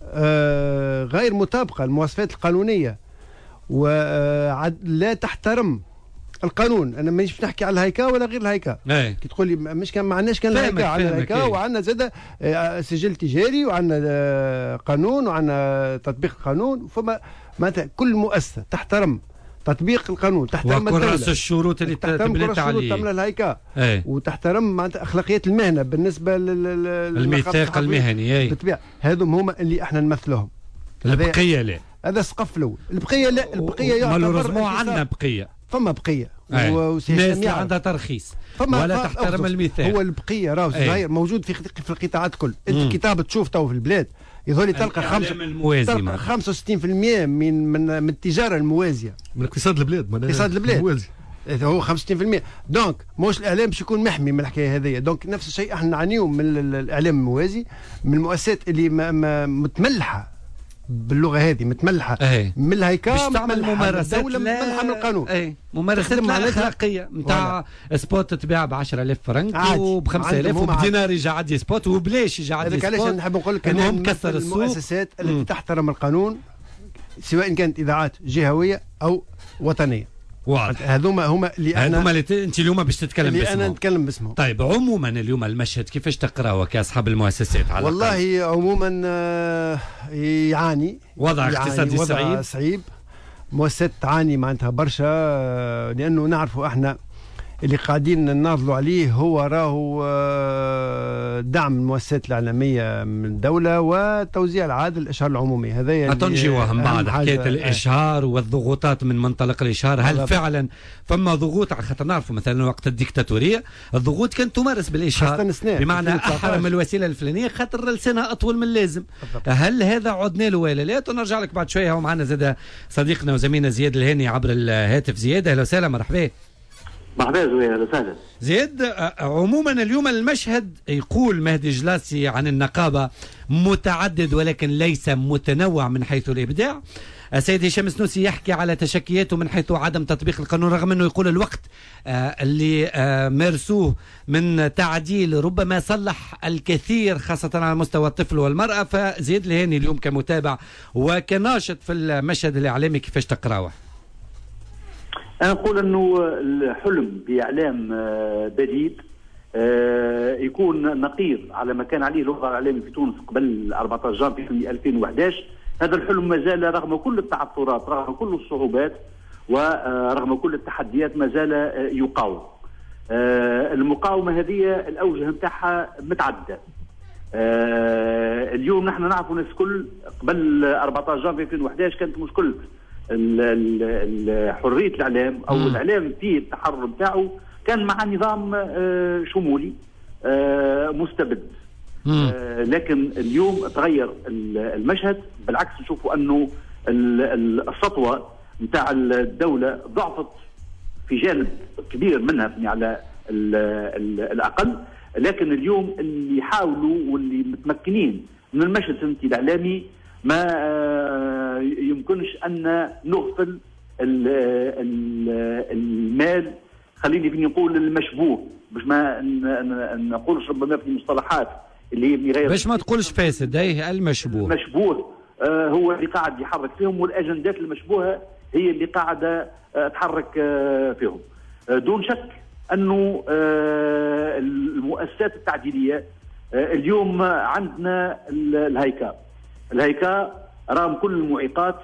[SPEAKER 19] غير مطابقة للمواصفات القانونية ولا تحترم القانون، أنا مانيش نحكي على الهيكا ولا غير الهيكا. كي تقول لي مش كان ما عندناش كان الهيكا، على الهيكا وعندنا زاد سجل تجاري وعندنا قانون وعندنا تطبيق القانون. فما معناتها كل مؤسسة تحترم تطبيق القانون، تحترم
[SPEAKER 2] وكراس الشروط اللي تبنيت عليه،
[SPEAKER 19] تعمل الهيكا وتحترم معناتها اخلاقيات المهنه بالنسبه
[SPEAKER 2] للميثاق المهني.
[SPEAKER 19] بالطبيعه هذم هما اللي احنا نمثلهم.
[SPEAKER 2] البقيه لا،
[SPEAKER 19] هذا السقف الاول. البقيه لا، البقيه
[SPEAKER 2] يعتبر عندنا بقيه،
[SPEAKER 19] فما بقيه
[SPEAKER 2] ناس عندها ترخيص ولا تحترم الميثاق.
[SPEAKER 19] هو البقيه راهو صغير موجود في القطاعات الكل. انت كتاب تشوف تو في البلاد يظل تلقى 65% من التجاره الموازيه
[SPEAKER 18] من اقتصاد البلاد.
[SPEAKER 19] اقتصاد البلاد هو 65%. دونك موش الاعلام باش يكون محمي من الحكايه هذه. دونك نفس الشيء احنا نعانيو من الاعلام الموازي، من المؤسسات اللي متملحه باللغه هذه، متملحه من الهيكله،
[SPEAKER 2] باش تعمل ممارسات
[SPEAKER 19] الدوله، متملحه من القانون.
[SPEAKER 2] ممارسات لا اخلاقيه نتاع سبوت تباع ب 10,000 فرنك وب 5,000 وبدينار يجي عدي سبوت وبلاش يجي عدي سبوت.
[SPEAKER 19] هذاك علاش نحب نقول لك المهم كثر المؤسسات التي تحترم القانون، سواء كانت اذاعات جهويه او وطنيه.
[SPEAKER 2] واضح.
[SPEAKER 19] هذوما
[SPEAKER 2] اللي انت اليوم باش تتكلم باسمهم.
[SPEAKER 19] انا نتكلم باسمهم.
[SPEAKER 2] طيب عموما اليوم المشهد كيفاش تقراوه كاصحاب المؤسسات؟ على
[SPEAKER 19] والله عموما يعاني
[SPEAKER 2] وضع اقتصادي
[SPEAKER 19] صعيب. مؤسسات تعاني معناتها برشا، لانه نعرفوا احنا اللي قاعدين نناضلوا عليه هو راهو دعم المؤسسات الإعلامية من الدولة وتوزيع العادل الإشهار العمومي. هذا
[SPEAKER 2] تنجيوهم بعد حكاية الإشهار والضغوطات من منطلق الإشهار. هل فعلا فما ضغوط؟ خاطر نعرفوا مثلا وقت الديكتاتورية الضغوط كانت تمارس بالإشهار، بمعنى أحرم الوسيلة الفلانية خاطر لسانها أطول من اللازم. هل هذا عدنا له ولا لا؟ ونرجع لك بعد شوية. ومعنا زاد صديقنا وزميلنا زياد الهاني عبر الهاتف. زياد أهلا وسهلا، مرحبا.
[SPEAKER 20] مرحبا زوير، اهلا وسهلا.
[SPEAKER 2] زيد، عموما اليوم المشهد يقول مهدي جلاسي عن النقابة متعدد ولكن ليس متنوع من حيث الإبداع. السيد هشام السنوسي يحكي على تشكياته من حيث عدم تطبيق القانون، رغم أنه يقول الوقت اللي مارسوه من تعديل ربما صلح الكثير خاصة على مستوى الطفل والمرأة. فزيد الهاني اليوم كمتابع وكناشط في المشهد الإعلامي كيفاش تقرأه؟
[SPEAKER 20] أنا أقول أنه الحلم بإعلام بديل يكون نقير على ما كان عليه الوضع الإعلامي في تونس قبل 14 جانفي 2011. هذا الحلم ما زال رغم كل التعثرات، رغم كل الصعوبات ورغم كل التحديات ما زال يقاوم. المقاومة هذه الأوجه نتاعها متعددة. اليوم نحن نعرف الناس كل قبل 14 جانفي 2011 كانت مشكلة حرية الإعلام أو الإعلام فيه التحرر بتاعه كان مع نظام شمولي مستبد. لكن اليوم تغير المشهد، بالعكس نشوفوا أنه السطوة نتاع الدولة ضعفت في جانب كبير منها على الأقل. لكن اليوم اللي يحاولوا واللي متمكنين من المشهد الإعلامي ما يمكنش أن نغفل المال، خليني فيني نقول المشبوه، باش ما نقولش ربما في مصطلحات اللي هي غير،
[SPEAKER 2] باش ما تقولش فاسد. المشبوه
[SPEAKER 20] هو اللي قاعد يحرك فيهم، والأجندات المشبوهة هي اللي قاعدة تحرك فيهم. دون شك أنه المؤسسات التعديلية اليوم عندنا الهيكا رغم كل المعيقات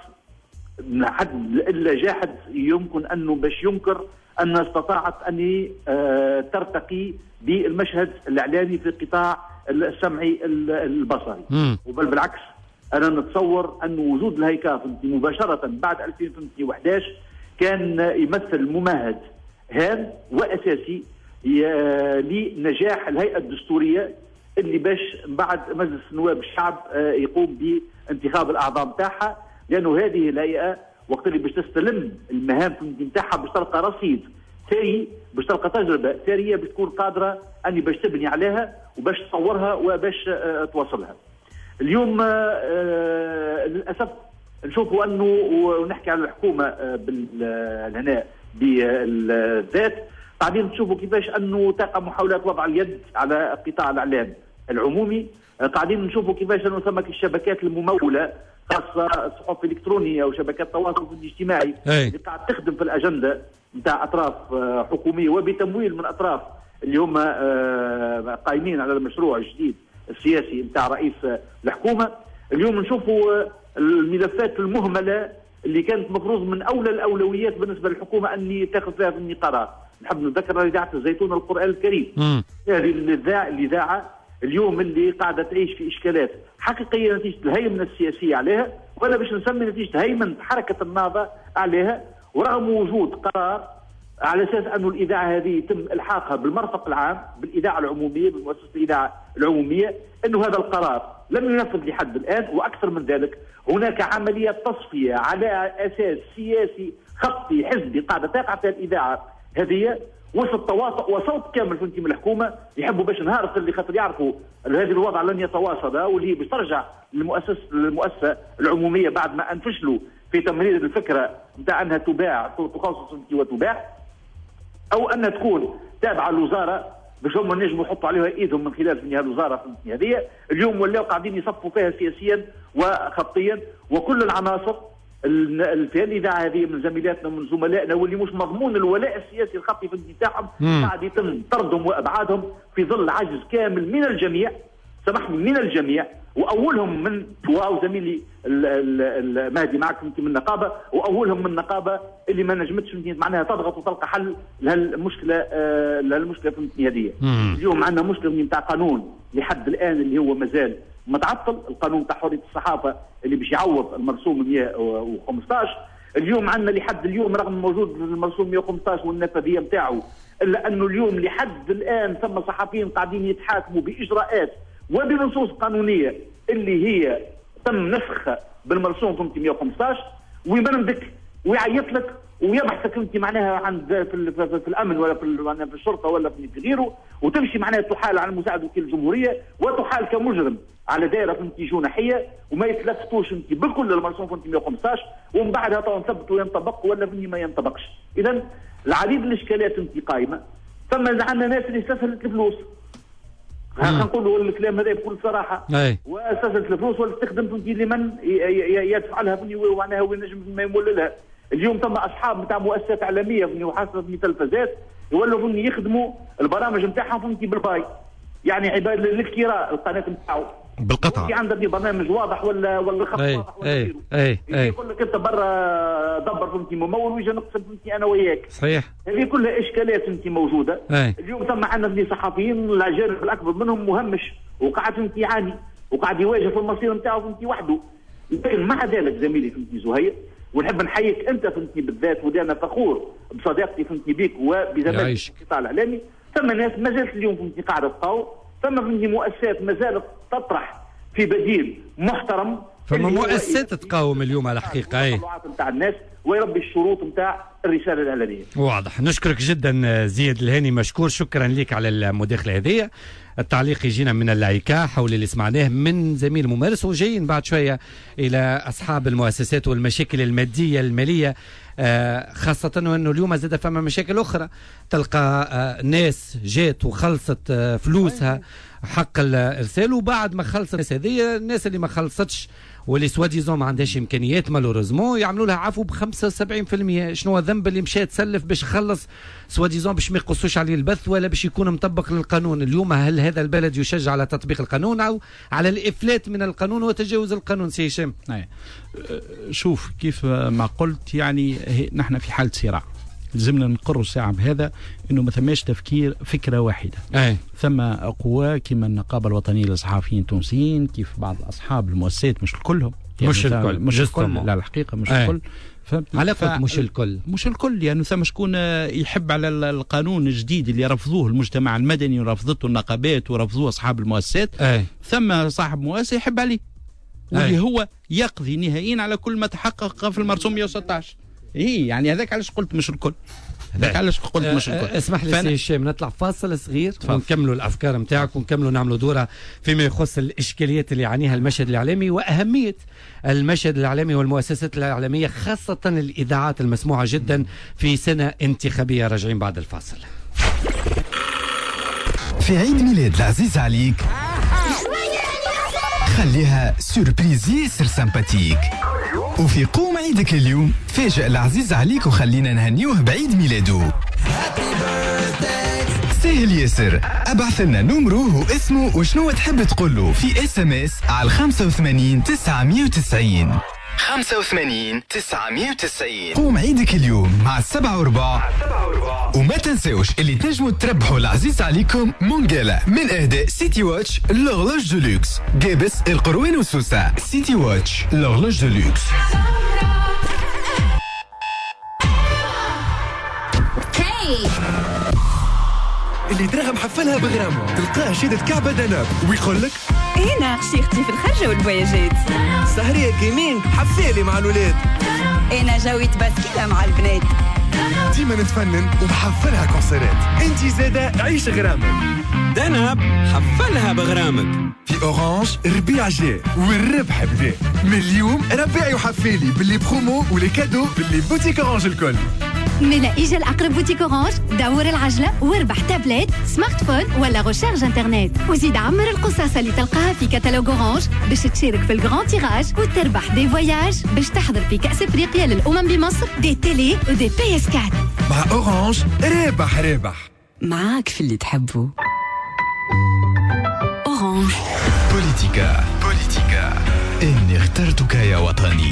[SPEAKER 20] حد الا جاحد يمكن انه باش ينكر ان استطاعت ان ترتقي بالمشهد الاعلامي في القطاع السمعي البصري. وبل بالعكس انا نتصور ان وجود الهيكا مباشره بعد 2011 كان يمثل ممهد هام واساسي لنجاح الهيئه الدستوريه اللي باش بعد مجلس النواب الشعب يقوم بانتخاب الاعضاء نتاعها، لانه هذه الهيئه وقت اللي باش تستلم المهام نتاعها باش تلقى رصيد ثري، باش تلقى تجربه ثريه باش تكون قادره اني باش تبني عليها وباش تطورها وباش توصلها. اليوم للاسف نشوفوا انه ونحكي على الحكومه هنا بالذات قاعدين تشوفوا كيفاش انه تقع محاولات وضع اليد على قطاع الاعلام العمومي. قاعدين نشوفوا كيفاش انه ثمك الشبكات المموله خاصه الصحف الالكترونيه وشبكات التواصل الاجتماعي اللي قاعد تخدم في الاجنده نتاع اطراف حكوميه وبتمويل من اطراف اللي هم قائمين على المشروع الجديد السياسي نتاع رئيس الحكومه. اليوم نشوفوا الملفات المهمله اللي كانت مفروض من اولى الاولويات بالنسبه للحكومه اني تاخذ فيها في قرار. نحب نذكر اذاعه الزيتون القران الكريم، هذه الاذاعه اليوم اللي قاعده تعيش في اشكالات حقيقيه نتيجه الهيمنه السياسيه عليها، ولا باش نسمي نتيجه هيمنه حركه النهضه عليها، ورغم وجود قرار على اساس انه الاذاعه هذه يتم الحاقها بالمرفق العام بالاذاعه العموميه بمؤسسه الاذاعه العموميه، انه هذا القرار لم ينفذ لحد الان، واكثر من ذلك هناك عمليه تصفيه على اساس سياسي خطي حزبي قاعده تقع في الاذاعه هذه وسط تواطؤ وصوت كامل فهمتي من الحكومه، يحبوا باش نهار اللي خاطر يعرفوا هذا الوضع لن يتواصل واللي باش ترجع للمؤسسه العموميه بعد ما انفشلوا في تمرير الفكره نتاع انها تباع تخصص وتباع، او انها تكون تابعه للوزاره باش هم نجموا يحطوا عليها ايدهم من خلال هذه الوزاره هذه. اليوم ولاو قاعدين يصفوا فيها سياسيا وخطيا، وكل العناصر في الاذاعه هذه من زميلاتنا ومن زملائنا واللي مش مضمون الولاء السياسي الخطي في بتاعهم قاعد يتم طردهم وابعادهم في ظل عجز كامل من الجميع، سامحني من الجميع، واولهم من واو زميلي مهدي معك من النقابه، واولهم من النقابه اللي ما نجمتش معناها تضغط وتلقى حل لهالمشكله في هذه. اليوم عندنا مشكله نتاع قانون لحد الان اللي هو مازال متعطل، القانون تاع حريه الصحافه اللي باش يعوض المرسوم 115. اليوم عندنا لحد اليوم رغم موجود المرسوم 115 والنفاذيه نتاعو، الا انه اليوم لحد الان ثم صحفيين قاعدين يتحاكموا باجراءات وبنصوص قانونيه اللي هي تم نسخها بالمرسوم 115، ويبندك ويعيط لك ويبحثك انت معناها عند في الامن ولا في الشرطه ولا في غيره، وتمشي معناها تحال على مساعد وكيل الجمهوريه وتحال كمجرم على دائره فهمتي جنحيه، وما يتلفتوش انت بكل المرسوم 115، ومن بعدها تو نثبتوا ينطبق ولا فهمتي ما ينطبقش. اذا العديد من الاشكالات انت قائمه، ثم عندنا ناس اللي استسهلت الفلوس، خلينا نقولوا الكلام هذا بكل صراحه، واستسهلت الفلوس ولا تخدم فهمتي لمن يدفع لها فهمتي ومعناها هو ينجم ما يمول. اليوم ثم اصحاب نتاع مؤسسات اعلاميه فهمتي وحاسه في تلفزات يولوا فهمتي يخدموا البرامج نتاعهم فهمتي بالباي، يعني عباد للكراء القناه نتاعو
[SPEAKER 18] بالقطع.
[SPEAKER 20] في عندك برنامج واضح ولا خط واضح ولا غيره، يقول لك انت برا دبر فهمتي ممول ويجي نقسم فهمتي انا وياك.
[SPEAKER 2] صحيح.
[SPEAKER 20] هذه كلها اشكالات فهمتي موجوده. اليوم ثم عندنا صحفيين الاجانب الاكبر منهم مهمش وقاعد فهمتي يعاني وقاعد يواجه في المصير نتاعو فهمتي وحده. لكن مع ذلك زميلي فهمتي زهير، ونحب نحييك انت فهمتي بالذات، ودي انا فخور بصداقتي فهمتي بيك وبزمانك في القطاع الاعلامي. ثم ناس ما زالت اليوم فهمتي قاعده تقاوم، ثم فهمتي مؤسسات ما زالت تطرح في بديل محترم،
[SPEAKER 2] فما مؤسسات تقاوم اليوم على الحقيقه
[SPEAKER 20] نتاع الناس ويربي الشروط نتاع الرساله الاعلاميه.
[SPEAKER 2] واضح. نشكرك جدا زياد الهاني، مشكور، شكرا لك على المداخله هذه. التعليق يجينا من اللايكا حول اللي سمعناه من زميل ممارس، وجايين بعد شويه الى اصحاب المؤسسات والمشاكل الماديه الماليه، خاصة أنه اليوم زاد فما مشاكل أخرى، تلقى ناس جات وخلصت فلوسها حق الإرسال، وبعد ما خلصت الناس هذه، الناس اللي ما خلصتش واللي سواديزون ما عندهاش إمكانيات مالوريزمون يعملوا لها عفو ب 75%. شنو الذنب اللي مشى تسلف باش يخلص سواديزون باش ما يقصوش عليه البث ولا باش يكون مطبق للقانون؟ اليوم هل هذا البلد يشجع على تطبيق القانون أو على الإفلات من القانون وتجاوز القانون سي هشام؟
[SPEAKER 17] شوف كيف ما قلت، يعني نحن في حالة صراع، لازمنا نقروا الساعة بهذا انه ما ثماش تفكير فكرة واحدة. ثم قوى كما النقابة الوطنية للصحفيين التونسيين، كيف بعض اصحاب المؤسسات، مش كلهم، يعني مش الكل، لا الحقيقة مش الكل.
[SPEAKER 2] على قلت مش الكل،
[SPEAKER 17] مش الكل، يعني ثم شكون يحب على القانون الجديد اللي رفضوه المجتمع المدني ورفضته النقابات ورفضوه اصحاب المؤسسات. ثم صاحب مؤسسة يحب عليه، واللي هو يقضي نهائيا على كل ما تحقق في المرسوم 116. يعني هذاك علاش قلت مش الكل، هذاك علاش قلت مش الكل.
[SPEAKER 2] اسمح لي سي هشام نطلع فاصل صغير ونكملوا الافكار نتاعك ونكملوا نعملوا دوره فيما يخص الاشكاليات اللي يعانيها المشهد الاعلامي واهميه المشهد الاعلامي والمؤسسات الاعلاميه، خاصه الاذاعات المسموعه جدا في سنه انتخابيه. راجعين بعد الفاصل.
[SPEAKER 1] في عيد ميلاد العزيز عليك خليها سوربريز ياسر سمباتيك، وفي قوم عيدك اليوم فاجئ العزيز عليك وخلينا نهنيوه بعيد ميلاده. سهل ياسر، ابعث لنا نمره واسمه وشنو تحب تقوله في SMS على 85 990 85 990. قوم عيدك اليوم مع 7 و4، وما تنساوش اللي تنجموا تربحوا العزيز عليكم مونجالا من اهداء سيتي واتش لوغلوج دولوكس، قابس القروين وسوسة. سيتي واتش لوغلوج دولوكس.
[SPEAKER 6] Hey!
[SPEAKER 21] اللي دراهم حفلها بغرامه تلقاه شادة كعبة دناب ويقول لك
[SPEAKER 22] انا شيختي في الخرجة والبواياجات.
[SPEAKER 21] سهرية جيمنج حفالي مع الولاد.
[SPEAKER 22] انا جويت باسكيتا مع البنات.
[SPEAKER 21] ديما نتفنن ومحفلها كونسيرات. انتي زادة عيش غرامك.
[SPEAKER 23] دناب حفلها بغرامك.
[SPEAKER 21] في اورانج ربيع جاء والربح بدا. من اليوم ربيع وحفالي باللي برومو ولي كادو باللي بوتيك اورانج الكل.
[SPEAKER 24] من اجا الأقرب بوتيك أورانج دور العجلة واربح تابلت سمارت فون ولا غوشارج انترنت وزيد عمر القصاصة اللي تلقاها في كتالوج أورانج باش تشارك في الجران تيراج وتربح دي فواياج باش تحضر في كأس افريقيا للأمم بمصر دي تيلي ودي بي اس 4.
[SPEAKER 21] مع أورانج رابح رابح
[SPEAKER 12] معاك في اللي تحبه. أورانج.
[SPEAKER 1] بوليتيكا إني اخترتك يا وطني.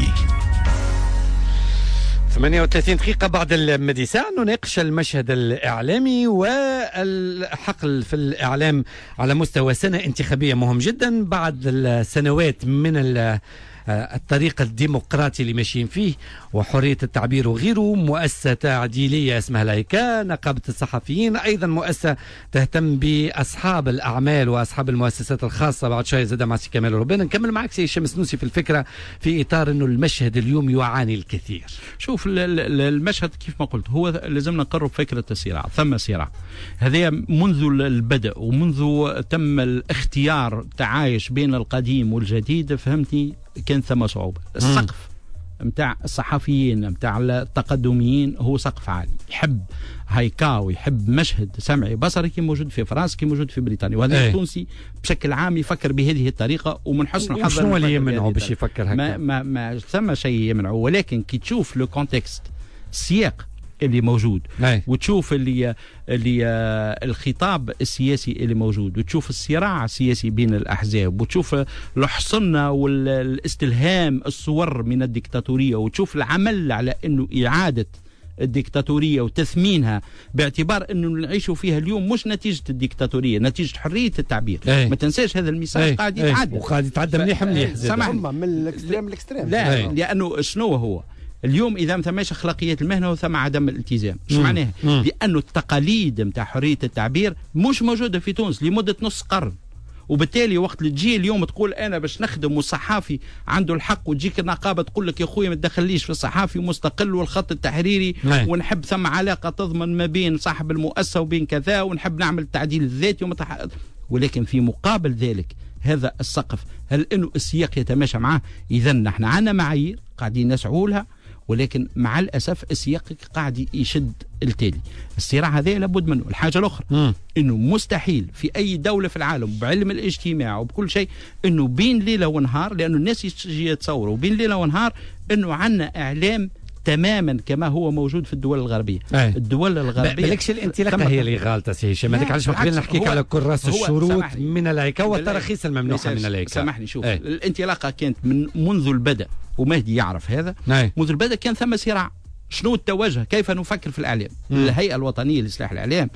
[SPEAKER 2] 38 دقيقة بعد المديسان نناقش المشهد الإعلامي والحقل في الإعلام على مستوى سنة انتخابية مهم جدا بعد السنوات من الطريقة الديمقراطي اللي ماشيين فيه وحرية التعبير وغيره. مؤسسة تعديلية اسمها لايكا، نقابة الصحفيين أيضا مؤسسة تهتم بأصحاب الأعمال وأصحاب المؤسسات الخاصة. بعد شوية زاد مع سي كمال ربنا نكمل معك سي هشام السنوسي في الفكرة في إطار أنه المشهد اليوم يعاني الكثير.
[SPEAKER 17] شوف المشهد كيف ما قلت هو لازمنا نقرب فكرة الصراع. ثم صراع هذه منذ البدء ومنذ تم الاختيار تعايش بين القديم والجديد. فهمتني كان ثم صعوبة. السقف متاع الصحفيين متاع التقدميين هو سقف عالي، يحب هيكاو يحب مشهد سمعي بصري كي موجود في فرنسا كي موجود في بريطانيا. وهذا التونسي بشكل عام يفكر بهذه الطريقة ومن حسن حظه
[SPEAKER 2] شنو اللي يمنعه باش يفكر هكا؟
[SPEAKER 17] ما ثم شيء يمنعه، ولكن كي تشوف لو كونتكست السياق اللي موجود وتشوف اللي الخطاب السياسي اللي موجود وتشوف الصراع السياسي بين الأحزاب وتشوف الحصنة والاستلهام الصور من الديكتاتورية وتشوف العمل على أنه إعادة الديكتاتورية وتثمينها باعتبار أنه نعيشوا فيها اليوم مش نتيجة الديكتاتورية، نتيجة حرية التعبير. ما تنساش هذا الميساج قاعد يتعدى
[SPEAKER 2] وقاعد يتعدى مليح
[SPEAKER 17] سامحني
[SPEAKER 19] من الاكستريم
[SPEAKER 17] لا لأنه شنو هو اليوم إذا ما ثماش أخلاقيات المهنة وثم عدم الالتزام. شو معناه؟ لأنه التقاليد متاع حرية التعبير مش موجودة في تونس لمدة نص قرن، وبالتالي وقت اللي تجي اليوم تقول أنا باش نخدم والصحافي عنده الحق وتجيك النقابة تقول لك يا خويا ما تدخليش في الصحافي مستقل والخط التحريري ونحب ثم علاقة تضمن ما بين صاحب المؤسسة وبين كذا ونحب نعمل التعديل الذاتي ولكن في مقابل ذلك هذا السقف هل إنه السياق يتماشى معه؟ إذا نحن عنا معايير قاعدين نسعوا لها ولكن مع الأسف السياق قاعد يشد التالي. الصراع هذا لابد منه. الحاجة الأخرى إنه مستحيل في أي دولة في العالم بعلم الاجتماع وبكل شيء إنه بين ليلة ونهار لأنه الناس يتصوروا بين ليلة ونهار إنه عنا إعلام تماما كما هو موجود في الدول الغربية. الدول الغربية
[SPEAKER 2] بالكش الانطلاقة هي اللي غالطة سي هشام. هذيك علاش قبل نحكيك على كراس الشروط من اللايكا والتراخيص الممنوحة من اللايكا.
[SPEAKER 17] سامحني شوف الانطلاقة كانت منذ البدء ومهدي يعرف هذا. منذ البدء كان ثم صراع. شنو التوجه؟ كيف نفكر في الإعلام؟ الهيئة الوطنية لإصلاح الإعلام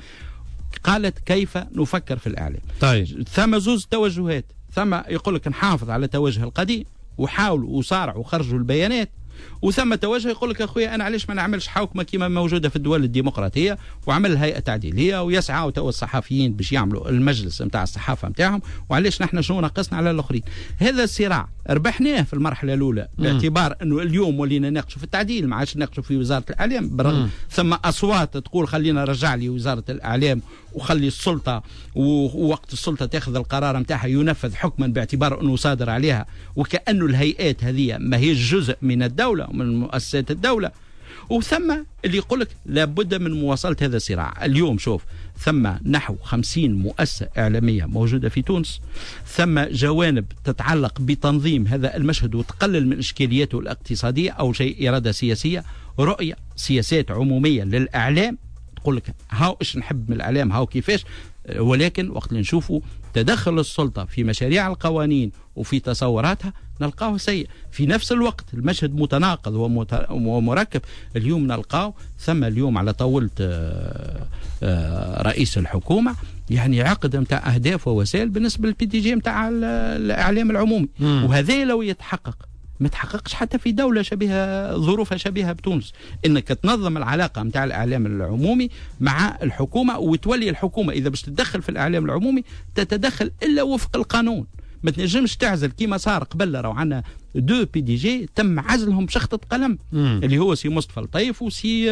[SPEAKER 17] قالت كيف نفكر في الإعلام.
[SPEAKER 2] طيب
[SPEAKER 17] ثم زوز توجهات، ثم يقول لك نحافظ على توجه القديم وحاولوا وصارعوا وخرجوا البيانات، وثم توجه يقول لك يا اخويا انا علاش ما نعملش حوكمه كما موجوده في الدول الديمقراطيه وعمل هيئه تعديليه ويسعوا تو الصحفيين باش يعملوا المجلس نتاع الصحافه نتاعهم وعلاش نحن شنو ناقصنا على الاخرين. هذا الصراع ربحناه في المرحله الاولى باعتبار انه اليوم ولينا نناقشوا في التعديل ما عادش نناقشوا في وزاره الاعلام بالرغم ثم اصوات تقول خلينا نرجع لي وزاره الاعلام وخلي السلطه ووقت السلطه تاخذ القرار نتاعها ينفذ حكما باعتبار انه صادر عليها وكانه الهيئات هذه ما هي جزء من الدوله ومن مؤسسات الدوله. وثم اللي يقول لك لابد من مواصله هذا الصراع. اليوم شوف ثم نحو 50 مؤسسه اعلاميه موجوده في تونس، ثم جوانب تتعلق بتنظيم هذا المشهد وتقلل من اشكالياته الاقتصاديه او شيء اراده سياسيه، رؤيه سياسات عموميه للاعلام تقول لك هاو ايش نحب من الاعلام هاو كيفاش، ولكن وقت اللي نشوفوا تدخل السلطه في مشاريع القوانين وفي تصوراتها نلقاه سيء. في نفس الوقت المشهد متناقض ومركب. اليوم نلقاه ثم اليوم على طاولة رئيس الحكومة يعني عقد متاع أهداف ووسائل بالنسبة للبي دي جي متاع الإعلام العمومي، وهذا لو يتحقق ما تحققش حتى في دولة شبيهة ظروفها شبيهة بتونس، انك تنظم العلاقة متاع الاعلام العمومي مع الحكومة، وتولي الحكومة اذا باش تتدخل في الاعلام العمومي تتدخل الا وفق القانون. ما تنجمش تعزل كيما صار قبل. راهو عندنا 2 PDG تم عزلهم بشخطة قلم اللي هو سي مصطفى لطيف وسي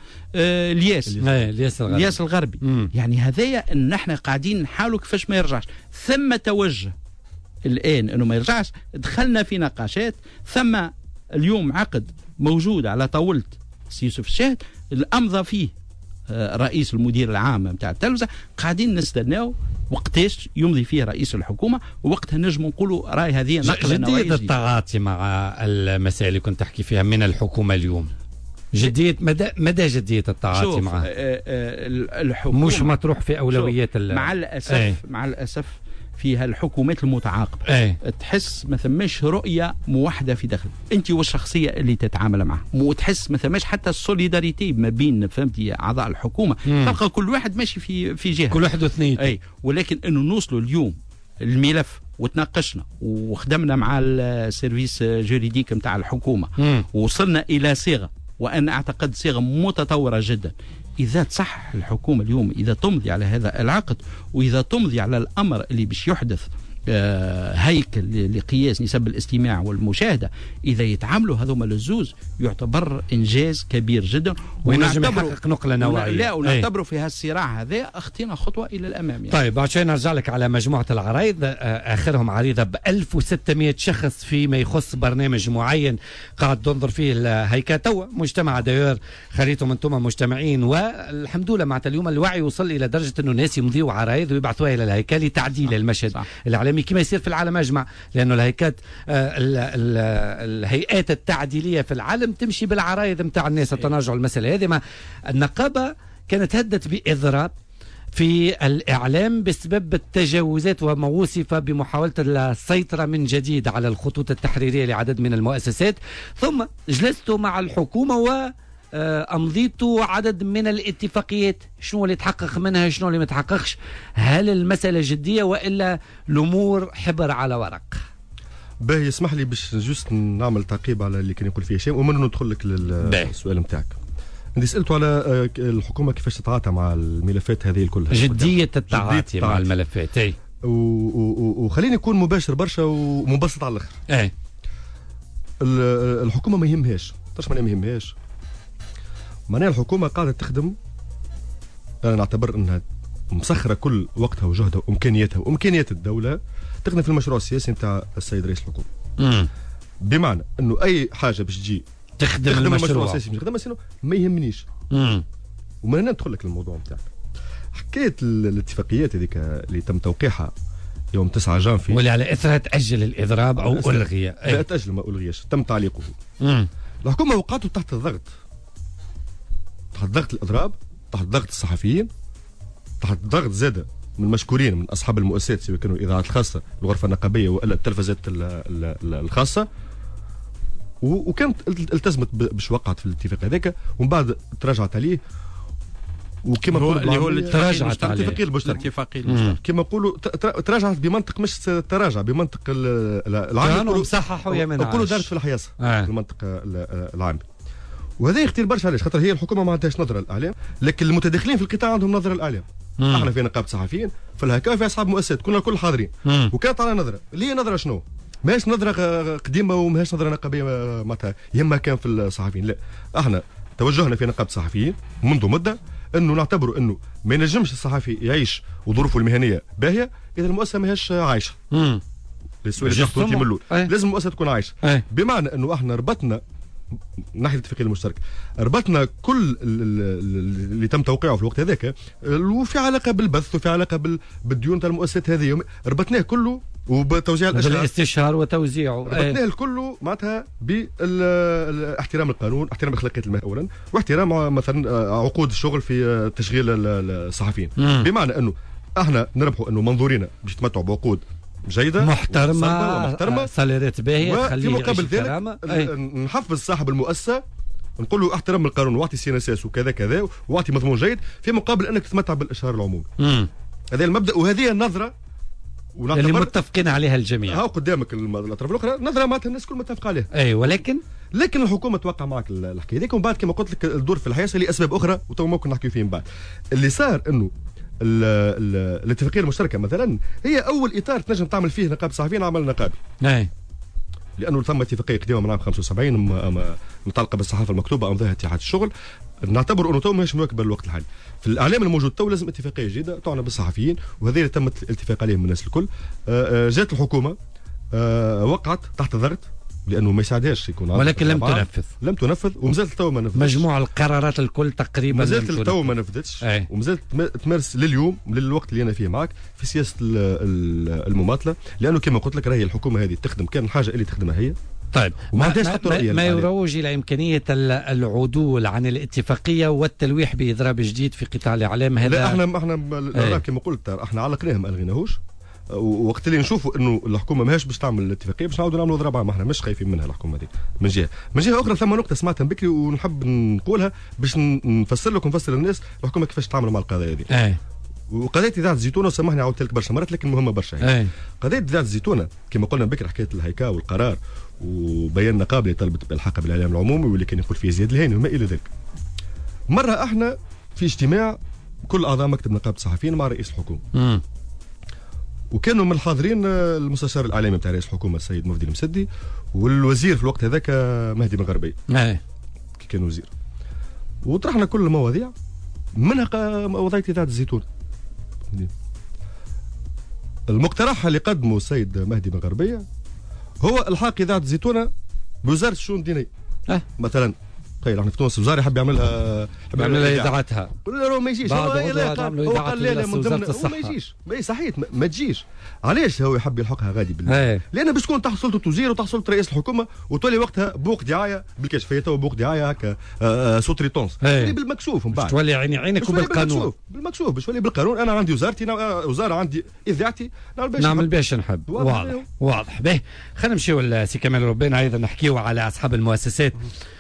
[SPEAKER 17] الياس الغربي. يعني هذايا ان احنا قاعدين نحاولوا كيفاش ما يرجعش. ثم توجه الان انه ما يرجعش، دخلنا في نقاشات. ثم اليوم عقد موجود على طاولة سي يوسف الشاهد الامضى فيه رئيس المدير العام نتاع التلفزه. قاعدين نستناو وقتاش يمضي فيه رئيس الحكومه، ووقتها نجم نقولوا راي هذه نقله نوعيه
[SPEAKER 2] جدية التعاطي مع المسائل اللي كنت تحكي فيها من الحكومه اليوم. جدية مدى جدية التعاطي معها
[SPEAKER 17] الحكومه
[SPEAKER 2] مش مطروح في اولويات
[SPEAKER 17] مع الاسف فيها الحكومات المتعاقبه تحس ما ثماش رؤيه موحده في داخل انت والشخصيه اللي تتعامل معها، وتحس ما ثماش حتى السوليداريتي ما بين فهمتي اعضاء الحكومه. تلقى كل واحد ماشي في جهه،
[SPEAKER 2] كل واحد واثنين.
[SPEAKER 17] ولكن انه نوصلوا اليوم الملف وتناقشنا وخدمنا مع السيرفيس جوريديك نتاع الحكومه ووصلنا الى صيغه، وانا اعتقد صيغه متطوره جدا. إذا تصح الحكومة اليوم إذا تمضي على هذا العقد، وإذا تمضي على الأمر اللي باش يحدث هيكل لقياس نسب الاستماع والمشاهدة، إذا يتعاملوا هذوما الزوز يعتبر إنجاز كبير جدا،
[SPEAKER 2] ونجم يحقق نقلة نوعية.
[SPEAKER 17] لا ونعتبره في هالصراع هذا أخطينا خطوة إلى الأمام يعني.
[SPEAKER 2] طيب عشان نرجع لك على مجموعة العرايض، آخرهم عريضة ب 1600 شخص فيما يخص برنامج معين قاعد تنظر فيه الهيكل توا مجتمع داير خليتهم أنتم مجتمعين، والحمد لله معناتها اليوم الوعي وصل إلى درجة إنه الناس يمضيوا عرايض ويبعثوها إلى الهيكل لتعديل المشهد الإعلامي كما يصير في العالم أجمع، لأنه الهيئات التعديلية في العالم تمشي بالعرايض متاع الناس. تناجع المسألة هذه مع النقابة كانت هدت بإضراب في الإعلام بسبب التجاوزات وما وصف بمحاولة السيطرة من جديد على الخطوط التحريرية لعدد من المؤسسات، ثم جلست مع الحكومة و أمضيتوا عدد من الاتفاقيات. شنو اللي تحقق منها شنو اللي ما تحققش؟ هل المسألة جدية وإلا الأمور حبر على ورق؟
[SPEAKER 18] باهي يسمح لي باش جوست نعمل تعقيب على اللي كان يقول فيه هشام ومن ندخل لك للسؤال نتاعك. انت سألته على الحكومة كيفاش تتعاطى مع الملفات هذه كلها،
[SPEAKER 2] جدية التعاطي مع الملفات.
[SPEAKER 18] وخليني نكون مباشر برشا ومبسط على الاخر. الحكومة ما يهمهاش. تعرف معناها ما يهمهاش؟ معناها الحكومة قاعدة تخدم، أنا نعتبر أنها مسخرة كل وقتها وجهدها وإمكانياتها وإمكانيات الدولة تخدم في المشروع السياسي نتاع السيد رئيس الحكومة. بمعنى أنه أي حاجة باش تجي
[SPEAKER 2] تخدم المشروع
[SPEAKER 18] السياسي باش تخدمها ما يهمنيش. وما ندخل لك الموضوع نتاعك. حكاية الاتفاقيات هذيك اللي تم توقيعها يوم 9 جانفي
[SPEAKER 2] واللي على أثرها تأجل الإضراب أو ألغي.
[SPEAKER 18] لا تأجل ما ألغيش، تم تعليقه. الحكومة وقعته تحت الضغط، تحت ضغط الإضراب، تحت ضغط الصحفيين، تحت ضغط زادة من المشكورين من أصحاب المؤسسات سواء كانوا الإذاعات الخاصة الغرفة النقابية ولا التلفزات الخاصة، وكانت التزمت باش وقعت في الاتفاق هذاك ومن بعد تراجعت عليه. وكما
[SPEAKER 17] هو اللي
[SPEAKER 18] تراجعت على الاتفاق المشترك كما نقولوا تراجعت بمنطق مش تراجع بمنطق العام
[SPEAKER 2] وصححوا يا من
[SPEAKER 18] نقولوا دارت في الحياصة المنطق العام. وهذا يختلف برشا علاش؟ خاطر هي الحكومه ما عندهاش نظره للاعلام، لكن المتداخلين في القطاع عندهم نظره للاعلام. احنا في نقابه صحفيين في الهكا في اصحاب مؤسسات كنا الكل حاضرين، وكانت على نظره اللي هي نظره شنو؟ ماهيش نظره قديمه وماهيش نظره نقابيه معناتها يما كان في الصحفيين، لا احنا توجهنا في نقابه صحفيين منذ مده انه نعتبروا انه ما ينجمش الصحفي يعيش وظروفه المهنيه باهيه اذا المؤسسه ماهيش عايشه. السؤال اللي حطيتيه من الاول لازم المؤسسه تكون عايشه. بمعنى انه احنا ربطنا ناحيه الاتفاقيه المشتركه، ربطنا كل اللي تم توقيعه في الوقت هذاك وفي علاقه بالبث وفي علاقه بالديون تاع المؤسسات هذه، ربطناه كله وبتوزيع الاشهار
[SPEAKER 2] بالاستشهار وتوزيعه،
[SPEAKER 18] ربطناه الكل معناتها باحترام القانون، احترام اخلاقيات المهنه اولا، واحترام مثلا عقود الشغل في تشغيل الصحفيين. بمعنى انه احنا نربحوا انه منظورينا باش يتمتعوا بعقود جيدة
[SPEAKER 2] محترمة سالاريات باهية
[SPEAKER 18] وفي مقابل ذلك نحفز صاحب المؤسسة نقول له احترم القانون واعطي سياسة وكذا كذا واعطي مضمون جيد في مقابل انك تتمتع بالاشهار العمومي. هذا المبدأ وهذه النظرة
[SPEAKER 2] اللي متفقين عليها الجميع.
[SPEAKER 18] ها قدامك الاطراف الاخرى نظره معناتها الناس كل متفق عليها.
[SPEAKER 2] اي ولكن
[SPEAKER 18] الحكومه توقع معك الحكايه هذيك، ومن بعد كما قلت لك الدور في الحياه لاسباب اخرى وتو ممكن نحكي فيهم بعد. اللي صار انه الاتفاقيه المشتركه مثلا هي اول اطار تنجم تعمل فيه نقابه الصحفيين عمل نقابي. لانه ثم اتفاقيه قديمه من عام 75 متعلقه بالصحافه المكتوبه امضاها اتحاد الشغل، نعتبر انه تو ماهيش مواكبه الوقت الحالي. في الاعلام الموجود تو لازم اتفاقيه جديده تعنى بالصحفيين، وهذه اللي تمت الاتفاق عليهم الناس الكل. جات الحكومه وقعت تحت ضغط لانه ما يساعدهاش يكون،
[SPEAKER 2] ولكن لم تنفذ
[SPEAKER 18] ومازالت تو ما نفذتش.
[SPEAKER 2] مجموع القرارات الكل تقريبا
[SPEAKER 18] مازالت تو ما نفذتش، ومازالت تمارس لليوم للوقت اللي انا فيه معك في سياسه المماطله، لانه كما قلت لك راهي الحكومه هذه تخدم كان الحاجه اللي تخدمها هي.
[SPEAKER 2] طيب ما يروج الى امكانيه العدول عن الاتفاقيه والتلويح باضراب جديد في قطاع الاعلام هذا؟
[SPEAKER 18] لا احنا كما قلت احنا علقناها ما الغيناهوش، وقت اللي نشوفوا انه الحكومه ماهيش باش تعمل الاتفاقيه باش نعاودوا نعملوا ضربه، ما احنا مش خايفين منها الحكومه دي. من جهه اخرى ثم نقطه سمعتها بكري ونحب نقولها باش نفسر لكم ونفسر للناس الحكومه كيفاش تعمل مع القضايا هذه. وقضيه اذاعه الزيتونه وسامحني عاودت لك برشا مرات لكن مهمه برشا. قضيه اذاعه الزيتونه كما قلنا بكري حكايه الهيكا والقرار وبيان نقابه اللي طلبت بالحق بالاعلام العمومي واللي كان يقول فيه زياد الهاني وما الى ذلك. مره احنا في اجتماع كل اعضاء مكتب نقابه الصحفيين مع رئيس الحكومه. وكانوا من الحاضرين المستشار الاعلامي بتاع رئيس الحكومه السيد مفدي المسدي والوزير في الوقت هذاك مهدي بن غربي كي كان وزير. وطرحنا كل المواضيع منها وضعيه اذاعه الزيتون. المقترح اللي قدمه السيد مهدي بن غربيه هو الحاق اذاعه الزيتونه بوزاره الشؤون الدينيه. مثلا تخيل احنا في تونس الوزاره يحب يعملها
[SPEAKER 2] اذاعتها،
[SPEAKER 18] قلنا له ما يجيش. هو قال لا من ضمن ما يجيش صحيح ما تجيش. علاش هو يحب يلحقها غادي بالله؟ لان باش تكون تحت سلطه وزير وتحت سلطه رئيس الحكومه وتولي وقتها بوق دعايه بالكشف. هي تو بوق دعايه هكا سوتريتونس تولي بالمكشوف من بعد،
[SPEAKER 2] تولي عينك وبالقانون
[SPEAKER 18] بالمكشوف باش تولي بالقانون. انا عندي وزارتي وزاره عندي اذاعتي
[SPEAKER 2] نعمل باش نحب. واضح به. خلينا نمشيو لسي كمال ربنا ايضا نحكيو على اصحاب المؤسسات،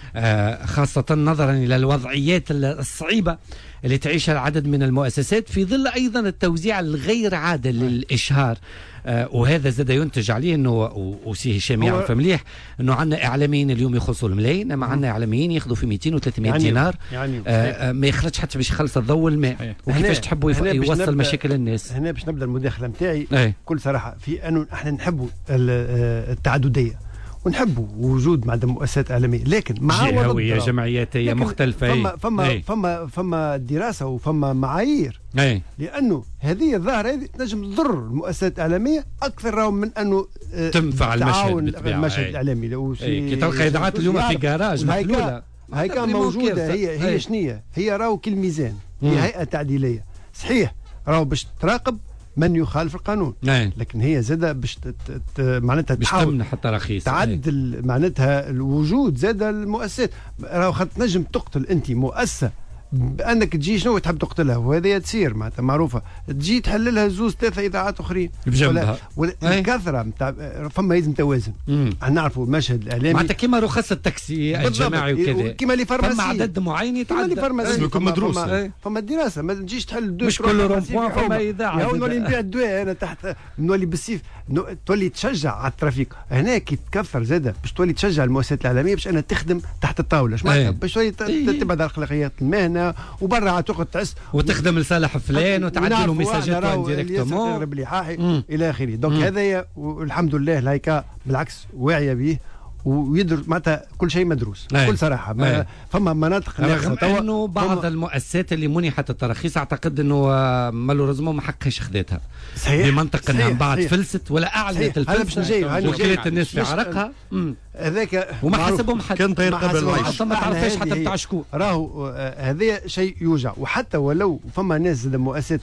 [SPEAKER 2] خاصة نظرا إلى الوضعيات الصعيبة اللي تعيشها العدد من المؤسسات في ظل أيضا التوزيع الغير عادل للإشهار. وهذا زاد ينتج عليه أنه وسي هشام يعرف مليح أنه عندنا إعلاميين اليوم يخلصوا الملايين، أما عندنا إعلاميين ياخذوا في 200 و 300 دينار ما يخرجش حتى باش يخلص الضوء والماء. وكيفاش تحبوا يوصل مشاكل الناس؟
[SPEAKER 19] هنا باش نبدأ المداخلة نتاعي كل صراحة في أنه احنا نحبوا التعددية ونحبوا وجود مع مؤسسات إعلامية، لكن مع
[SPEAKER 2] جهوية جمعياتية مختلفة.
[SPEAKER 19] فما دراسة وفما معايير. لأنه هذه الظاهرة هذه تنجم تضر المؤسسات الإعلامية أكثر من أنه
[SPEAKER 2] تنفع
[SPEAKER 19] المشهد الإعلامي.
[SPEAKER 2] كي تلقى إذاعات اليوم في جراج محلولة
[SPEAKER 19] هاي كان موجودة. هي شنية؟ هي راهو كالميزان، هي هيئة تعديلية صحيح، راهو باش تراقب من يخالف القانون، لكن هي زادة باش معناتها
[SPEAKER 2] باش تمنح التراخيص،
[SPEAKER 19] تعدل معناتها الوجود زادة المؤسسات. راهو تنجم تقتل انت مؤسسة بانك تجي شنو تحب تقتلها، وهذه تصير معناتها معروفه، تجي تحللها زوز ثلاثه اذاعات اخرين
[SPEAKER 2] بجنبها.
[SPEAKER 19] الكثره نتاع فما لازم توازن. احنا نعرفوا المشهد الاعلامي
[SPEAKER 2] معناتها كيما رخص التاكسي الجماعي وكذا،
[SPEAKER 19] كيما لي فارماسي
[SPEAKER 2] فما عدد معين يتعدى،
[SPEAKER 19] يكون مدروس. فما دراسه ما تجيش تحل
[SPEAKER 2] مش كل رونبوان فما اذاعه.
[SPEAKER 19] نولي نبيع الدواء انا تحت، نولي بالسيف تولي تشجع على الترافيك. هنا كي تكثر زاده باش تولي تشجع المؤسسات الاعلاميه باش انها تخدم تحت الطاوله، باش تولي تبعد اخلاقيات المهنه وبرا تقعد تعس
[SPEAKER 2] وتخدم لصالح فلان وتعدلوا ميساجات ديريكتومون
[SPEAKER 19] بلحاحي الى اخره. دونك هذايا والحمد لله لايكا بالعكس واعيه به ويدرس معناتها كل شيء مدروس بكل صراحه. فما مناطق
[SPEAKER 2] رغم انه بعض المؤسسات اللي منحت التراخيص اعتقد انه مالوريزمون ما حقش خذتها بمنطق انها بعد فلست ولا اعلنت الفلس وكلت الناس في عرقها
[SPEAKER 19] هذاك
[SPEAKER 2] وما حسبهم حد
[SPEAKER 18] كان طير قبل العيش
[SPEAKER 2] ما تعرفش حتى بتاع شكون.
[SPEAKER 19] راهو هذا شيء يوجع، وحتى ولو فما ناس مؤسسات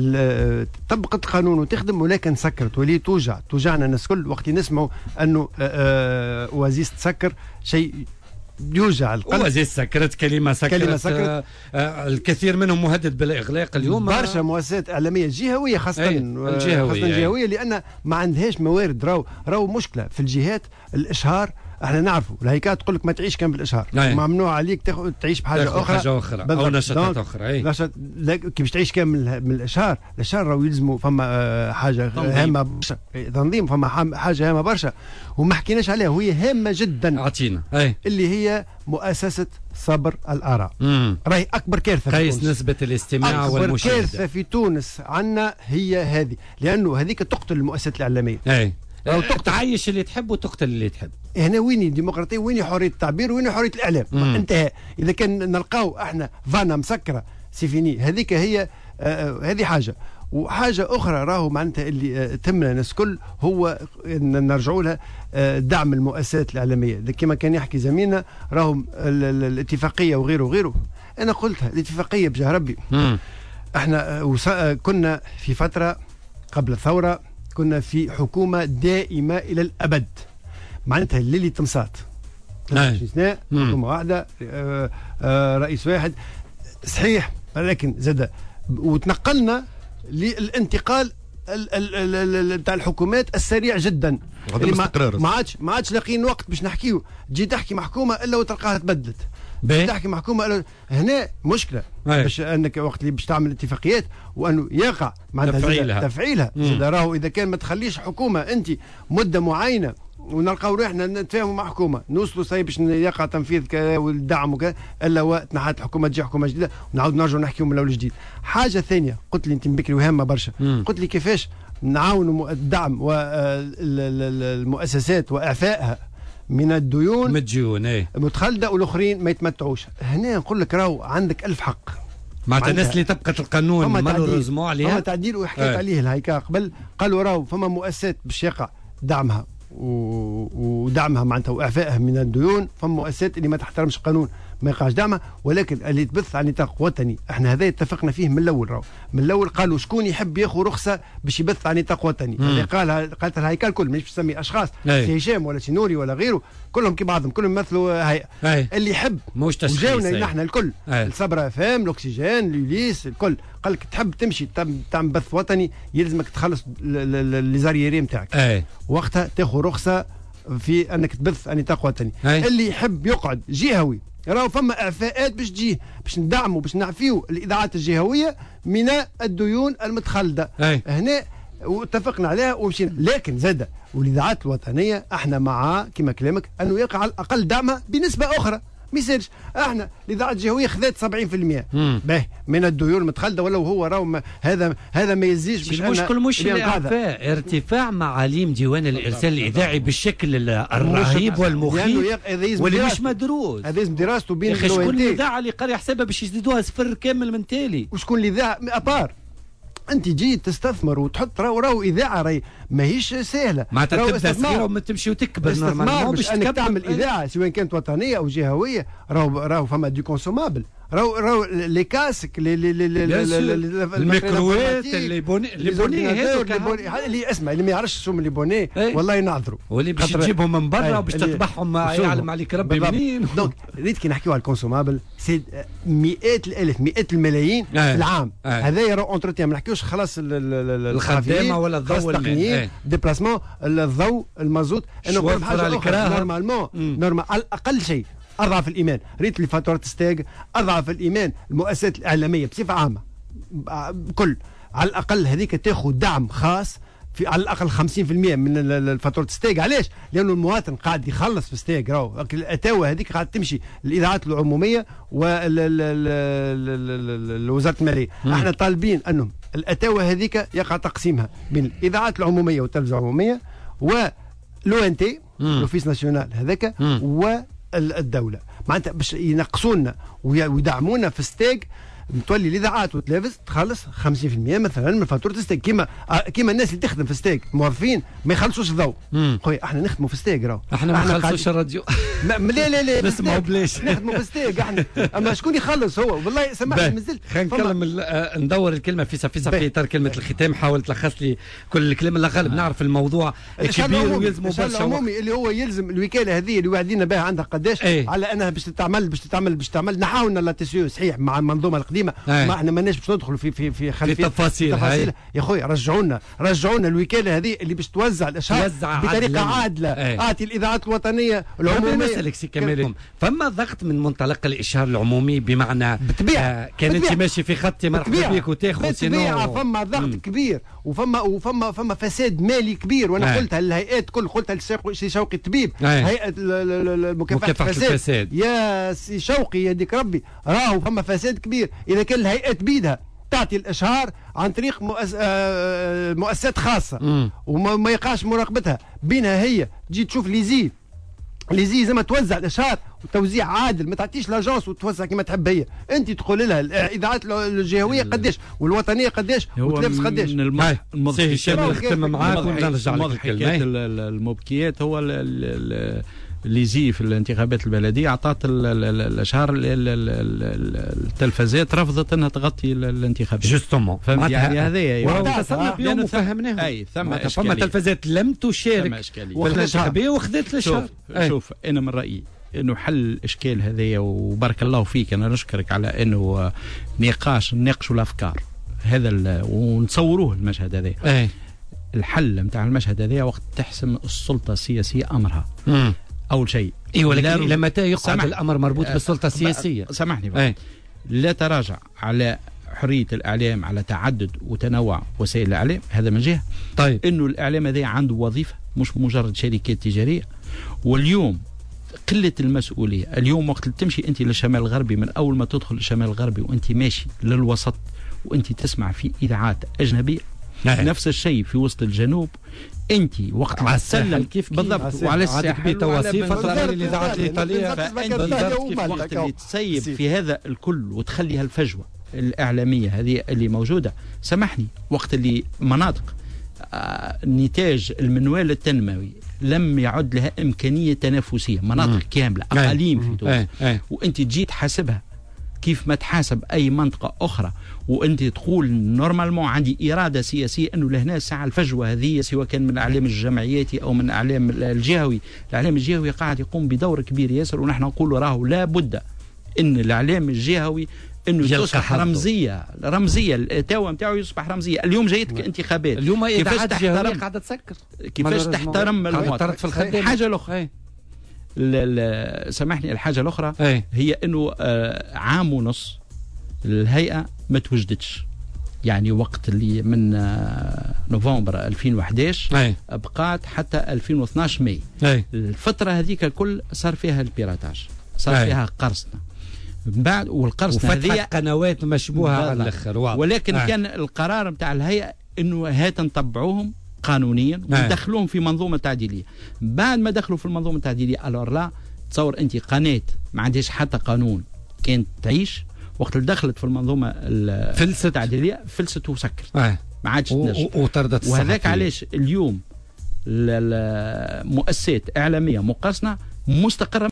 [SPEAKER 19] طبقت قانون وتخدم ولكن سكرت ولي توجعنا الناس كل وقت نسمعوا انه وزيز تسكر شيء يوجع القلب.
[SPEAKER 2] وزيز سكرت كلمة سكرت الكثير منهم مهدد بالإغلاق اليوم.
[SPEAKER 19] برشا مؤسسات إعلامية جهوية خاصة الجهوية لأن ما عندهاش موارد. راهو مشكلة في الجهات الإشهار احنا نعرفوا الهيكات تقول لك ما تعيش كان بالاشهار، ممنوع عليك تعيش بحاجه اخرى
[SPEAKER 2] او نشاطات اخرى.
[SPEAKER 19] كيفاش تعيش كان من الاشهار راهو يلزموا فما حاجه هامه برشا، تنظيم فما حاجه هامه برشا وما حكيناش عليها وهي هامه جدا.
[SPEAKER 2] اعطينا
[SPEAKER 19] اللي هي مؤسسه صبر الاراء. راهي اكبر كارثه
[SPEAKER 2] قيس نسبه الاستماع والمشاهده.
[SPEAKER 19] اكبر كارثه في تونس عندنا هي هذه، لانه هذيك تقتل المؤسسات الاعلاميه.
[SPEAKER 2] تعيش اللي تحب وتقتل اللي تحب.
[SPEAKER 19] هنا وين الديمقراطيه، وين حريه التعبير، وين حريه الاعلام؟ انتهى. اذا كان نلقاو احنا فانا مسكره سيفيني، هذيك هي هذه حاجه. وحاجه اخرى راهو معناتها اللي تهمنا الناس الكل هو نرجعوا لها دعم المؤسسات الاعلاميه. كما كان يحكي زميلنا راهو الاتفاقيه وغيره وغيره، انا قلتها الاتفاقيه بجاه ربي. احنا كنا في فتره قبل الثوره كنا في حكومه دائمه الى الابد، معناتها الليلي تمسات استثناء، حكومه واحده، رئيس واحد صحيح، ولكن زاد وتنقلنا للانتقال تاع الحكومات السريع جدا. ما عادش لاقيين وقت باش نحكيو، تجي تحكي مع حكومه الا وتلقاها تبدلت، تحكي مع حكومه هنا مشكله. باش انك وقت اللي باش تعمل اتفاقيات وانه يقع معناتها تفعيلها راهو اذا كان ما تخليش حكومه انت مده معينه ونلقاو روحنا نتفاهموا مع حكومه نوصلوا صايب باش يقع تنفيذ كذا والدعم وكذا، الا وتنحت الحكومه تجي حكومه جديده ونعاود نرجعوا نحكيو من الاول جديد. حاجه ثانيه قلت لي انت بكري وهامه برشا، قلت لي كيفاش نعاونوا الدعم والمؤسسات واعفائها من الديون متخلده والاخرين ما يتمتعوش. هنا نقول لك راهو عندك ألف حق،
[SPEAKER 2] معناتها الناس اللي طبقت القانون مالوريزمون عليها
[SPEAKER 19] فما تعديل. وحكيت عليه الهيكا قبل، قالوا راهو فما مؤسسات باش يقع دعمها ودعمها معناتها واعفائها من الديون، فما مؤسسات اللي ما تحترمش القانون ما يقعش دعمها، ولكن اللي تبث عن نطاق وطني احنا هذا اتفقنا فيه من الاول. راهو من الاول قالوا شكون يحب ياخذ رخصه باش يبث عن نطاق وطني، اللي قالت الهيكل الكل مش باش نسمي اشخاص، سي هشام ولا سي نوري ولا غيره، كلهم كي بعضهم كلهم يمثلوا هيئه. اللي يحب وجاونا نحن الكل الصبره فام الاكسجين اليوليس الكل، قال لك تحب تمشي تعمل بث وطني يلزمك تخلص ليزارييري نتاعك، وقتها تاخذ رخصه في انك تبث عن نطاق وطني. اللي يحب يقعد جهوي راهو فما اعفاءات باش تجيه باش ندعموا باش نعفيو الاذاعات الجهويه من الديون المتخلده. هنا واتفقنا عليها ومشينا، لكن زاد والاذاعات الوطنيه احنا مع كما كلامك انه يقع على الاقل دعمها بنسبه اخرى. ما يصيرش احنا الاذاعه الجهويه خذت 70% باهي من الديون المتخلده، ولو هو راهو هذا ما يزيش.
[SPEAKER 2] باش المشكل مش الاعفاء، ارتفاع معاليم ديوان الارسال الاذاعي بالشكل الرهيب والمخيف واللي مش مدروس.
[SPEAKER 19] هذا لازم دراسته بين
[SPEAKER 2] شكون الاذاعه اللي قاري حسابها باش يزيدوها صفر كامل من تالي،
[SPEAKER 19] وشكون الاذاعه ابار انت جي تستثمر وتحط راهو اذاعه راهي ماهيش سهله،
[SPEAKER 2] معناتها تبدا صغيره وما تمشي وتكبر نورمالمون
[SPEAKER 19] باش انك تعمل اذاعه سواء كانت وطنيه او جهويه. راهو فما دي كونسومابل، راهو لي كاسك
[SPEAKER 2] الميكرووات اللي بوني
[SPEAKER 19] اللي اسمع اللي ما يعرفش شو من اللي بوني والله ينعذروا،
[SPEAKER 2] واللي باش تجيبهم من برا وباش تطبعهم يعلم عليك ربي منين.
[SPEAKER 19] دونك ريت كي نحكيو على الكونسومابل سي مئات الالاف مئات الملايين في العام. هذايا راهو اونتروتيان، ما نحكيوش خلاص
[SPEAKER 2] الخدامه ولا الضوء
[SPEAKER 19] ديبلاسمون الضوء المازوت. انا نقول حاجه اخرى نورمالمون نورمال على الاقل شيء اضعف الايمان ريت لي فاتوره ستاج، اضعف الايمان المؤسسات الاعلاميه بصفه عامه كل على الاقل هذيك تاخذ دعم خاص في على الاقل 50% من فاتوره ستاج. علاش؟ لانه المواطن قاعد يخلص في ستاج، راهو الاتاوه هذيك قاعد تمشي للاذاعات العموميه ووزاره الماليه. احنا طالبين انه الاتاوه هذيك يقع تقسيمها بين الاذاعات العموميه والتلفزه العموميه ولو ان تي لوفيس ناسيونال هذاك والدوله، معناتها باش ينقصونا ويدعمونا في ستاج متولي الاذاعات والتلفز تخلص 50% مثلا من فاتوره ستاج، كيما الناس اللي تخدم في ستاج موظفين ما يخلصوش الضوء. خويا احنا نخدموا في ستاج راهو
[SPEAKER 2] احنا ما نخلصوش الراديو
[SPEAKER 19] لا
[SPEAKER 2] نسمعوا بلاش
[SPEAKER 19] نخدموا في ستاج احنا. اما شكون يخلص هو والله سامحني مازلت.
[SPEAKER 2] خلينا نتكلم ندور الكلمه في اطار كلمه الختام. حاول تلخص لي كل الكلام اللي غالب نعرف الموضوع كبير ويلزم برشا
[SPEAKER 19] العمومي اللي هو يلزم الوكاله هذه اللي واعدين بها عندها قداش على انها باش تتعمل نحاول لا تسيو صحيح مع المنظومه القديمه القديمه ما احنا ماناش باش ندخلوا في خلفيه
[SPEAKER 2] تفاصيل
[SPEAKER 19] يا خويا رجعونا الوكاله هذه اللي باش توزع الاشهار بطريقه عادله. اعطي الاذاعات الوطنيه العموميه.
[SPEAKER 2] نسالك سي كمال، فما ضغط من منطلق الاشهار العمومي بمعنى كان انت ماشي في خطي مرحبا بك وتاخذ
[SPEAKER 19] بالطبيعه فما ضغط كبير وفما فساد مالي كبير. وانا قلتها الهيئات كل قلتها لسي شوقي الطبيب هيئه مكافحه الفساد يا سي شوقي يديك ربي راهو فما فساد كبير. اذا كان الهيئات بيدها تعطي الاشهار عن طريق مؤسسات خاصه وما يقعش مراقبتها بينها هي تجي تشوف ليزي زي ما توزع الاشهار وتوزيع عادل، ما تعطيش لاجونس وتوزع كما تحب هي. انت تقول لها الاذاعات الجهويه قداش والوطنيه قداش وتلبس قداش.
[SPEAKER 17] المضحكات المبكيات هو اللي زي في الانتخابات البلديه اعطت الاشهار التلفزات رفضت انها تغطي الانتخابات
[SPEAKER 2] جوستومون.
[SPEAKER 17] يعني هذايا
[SPEAKER 2] اتصلنا بهم وفهمناهم.
[SPEAKER 17] اي ثم
[SPEAKER 2] تلفزات لم تشارك والانتخابيه وخذت الاشهار.
[SPEAKER 17] شوف انا من رايي انه حل الاشكال هذايا، وبارك الله فيك انا نشكرك على انه نناقشوا الافكار هذا ونصوروه المشهد هذا. الحل نتاع المشهد هذا وقت تحسم السلطه السياسيه امرها. اول شيء
[SPEAKER 2] ولكن الى متى يقعد الامر مربوط بالسلطه السياسيه؟
[SPEAKER 17] سامحني لا تراجع على حريه الاعلام، على تعدد وتنوع وسائل الاعلام، هذا من جهه.
[SPEAKER 2] طيب
[SPEAKER 17] انه الاعلام هذا عنده وظيفه مش مجرد شركات تجاريه. واليوم قله المسؤوليه، اليوم وقت تمشي انت للشمال الغربي، من اول ما تدخل الشمال الغربي وانت ماشي للوسط وانت تسمع في اذاعات اجنبيه، نفس الشيء في وسط الجنوب. انت وقت ما تسلم
[SPEAKER 2] كيف
[SPEAKER 17] بالضبط وعلى الساحل
[SPEAKER 2] بتوصيف الاذاعات الايطاليه،
[SPEAKER 17] فانت وقت اللي تسيب في هذا الكل وتخلي هالفجوه الاعلاميه هذه اللي موجوده، سامحني وقت اللي مناطق نتاج المنوال التنموي لم يعد لها امكانيه تنافسيه، مناطق كامله اقاليم في تونس، وانت تجي تحاسبها كيف ما تحاسب اي منطقه اخرى، وانت تقول نورمالمون عندي اراده سياسيه انه لهنا ساعه الفجوه هذه، سواء كان من الاعلام الجمعياتي او من الاعلام الجهوي. الاعلام الجهوي قاعد يقوم بدور كبير ياسر، ونحن نقول راهو لا بد ان الاعلام الجهوي انه تصبح رمزيه التاوى نتاعو يصبح رمزيه. اليوم جايتك انتخابات،
[SPEAKER 2] اليوم اذاعات جهويه قاعده تسكر،
[SPEAKER 17] كيفاش تحترم المواطن. حاجه الاخرى سامحني، الحاجه الاخرى هي انه عام ونص الهيئه ما توجدتش، يعني وقت اللي من نوفمبر 2011 بقات حتى 2012 ماي. الفتره هذيك الكل صار فيها البيراتاج، صار فيها قرصنه بعد، والقرصنه هذه
[SPEAKER 2] قنوات مشبوهه على الاخر،
[SPEAKER 17] ولكن كان القرار نتاع الهيئه انه هات نطبعوهم قانونيا وندخلوهم في منظومه تعديليه. بعد ما دخلوا في المنظومه التعديليه الور لا تصور انت قناه ما عندهاش حتى قانون كانت تعيش، وقت اللي دخلت في المنظومه التعديليه فلست وسكرت، ما عادش تنجم
[SPEAKER 2] وطردت.
[SPEAKER 17] وهذاك علاش اليوم المؤسسات اعلاميه مقارنه مستقره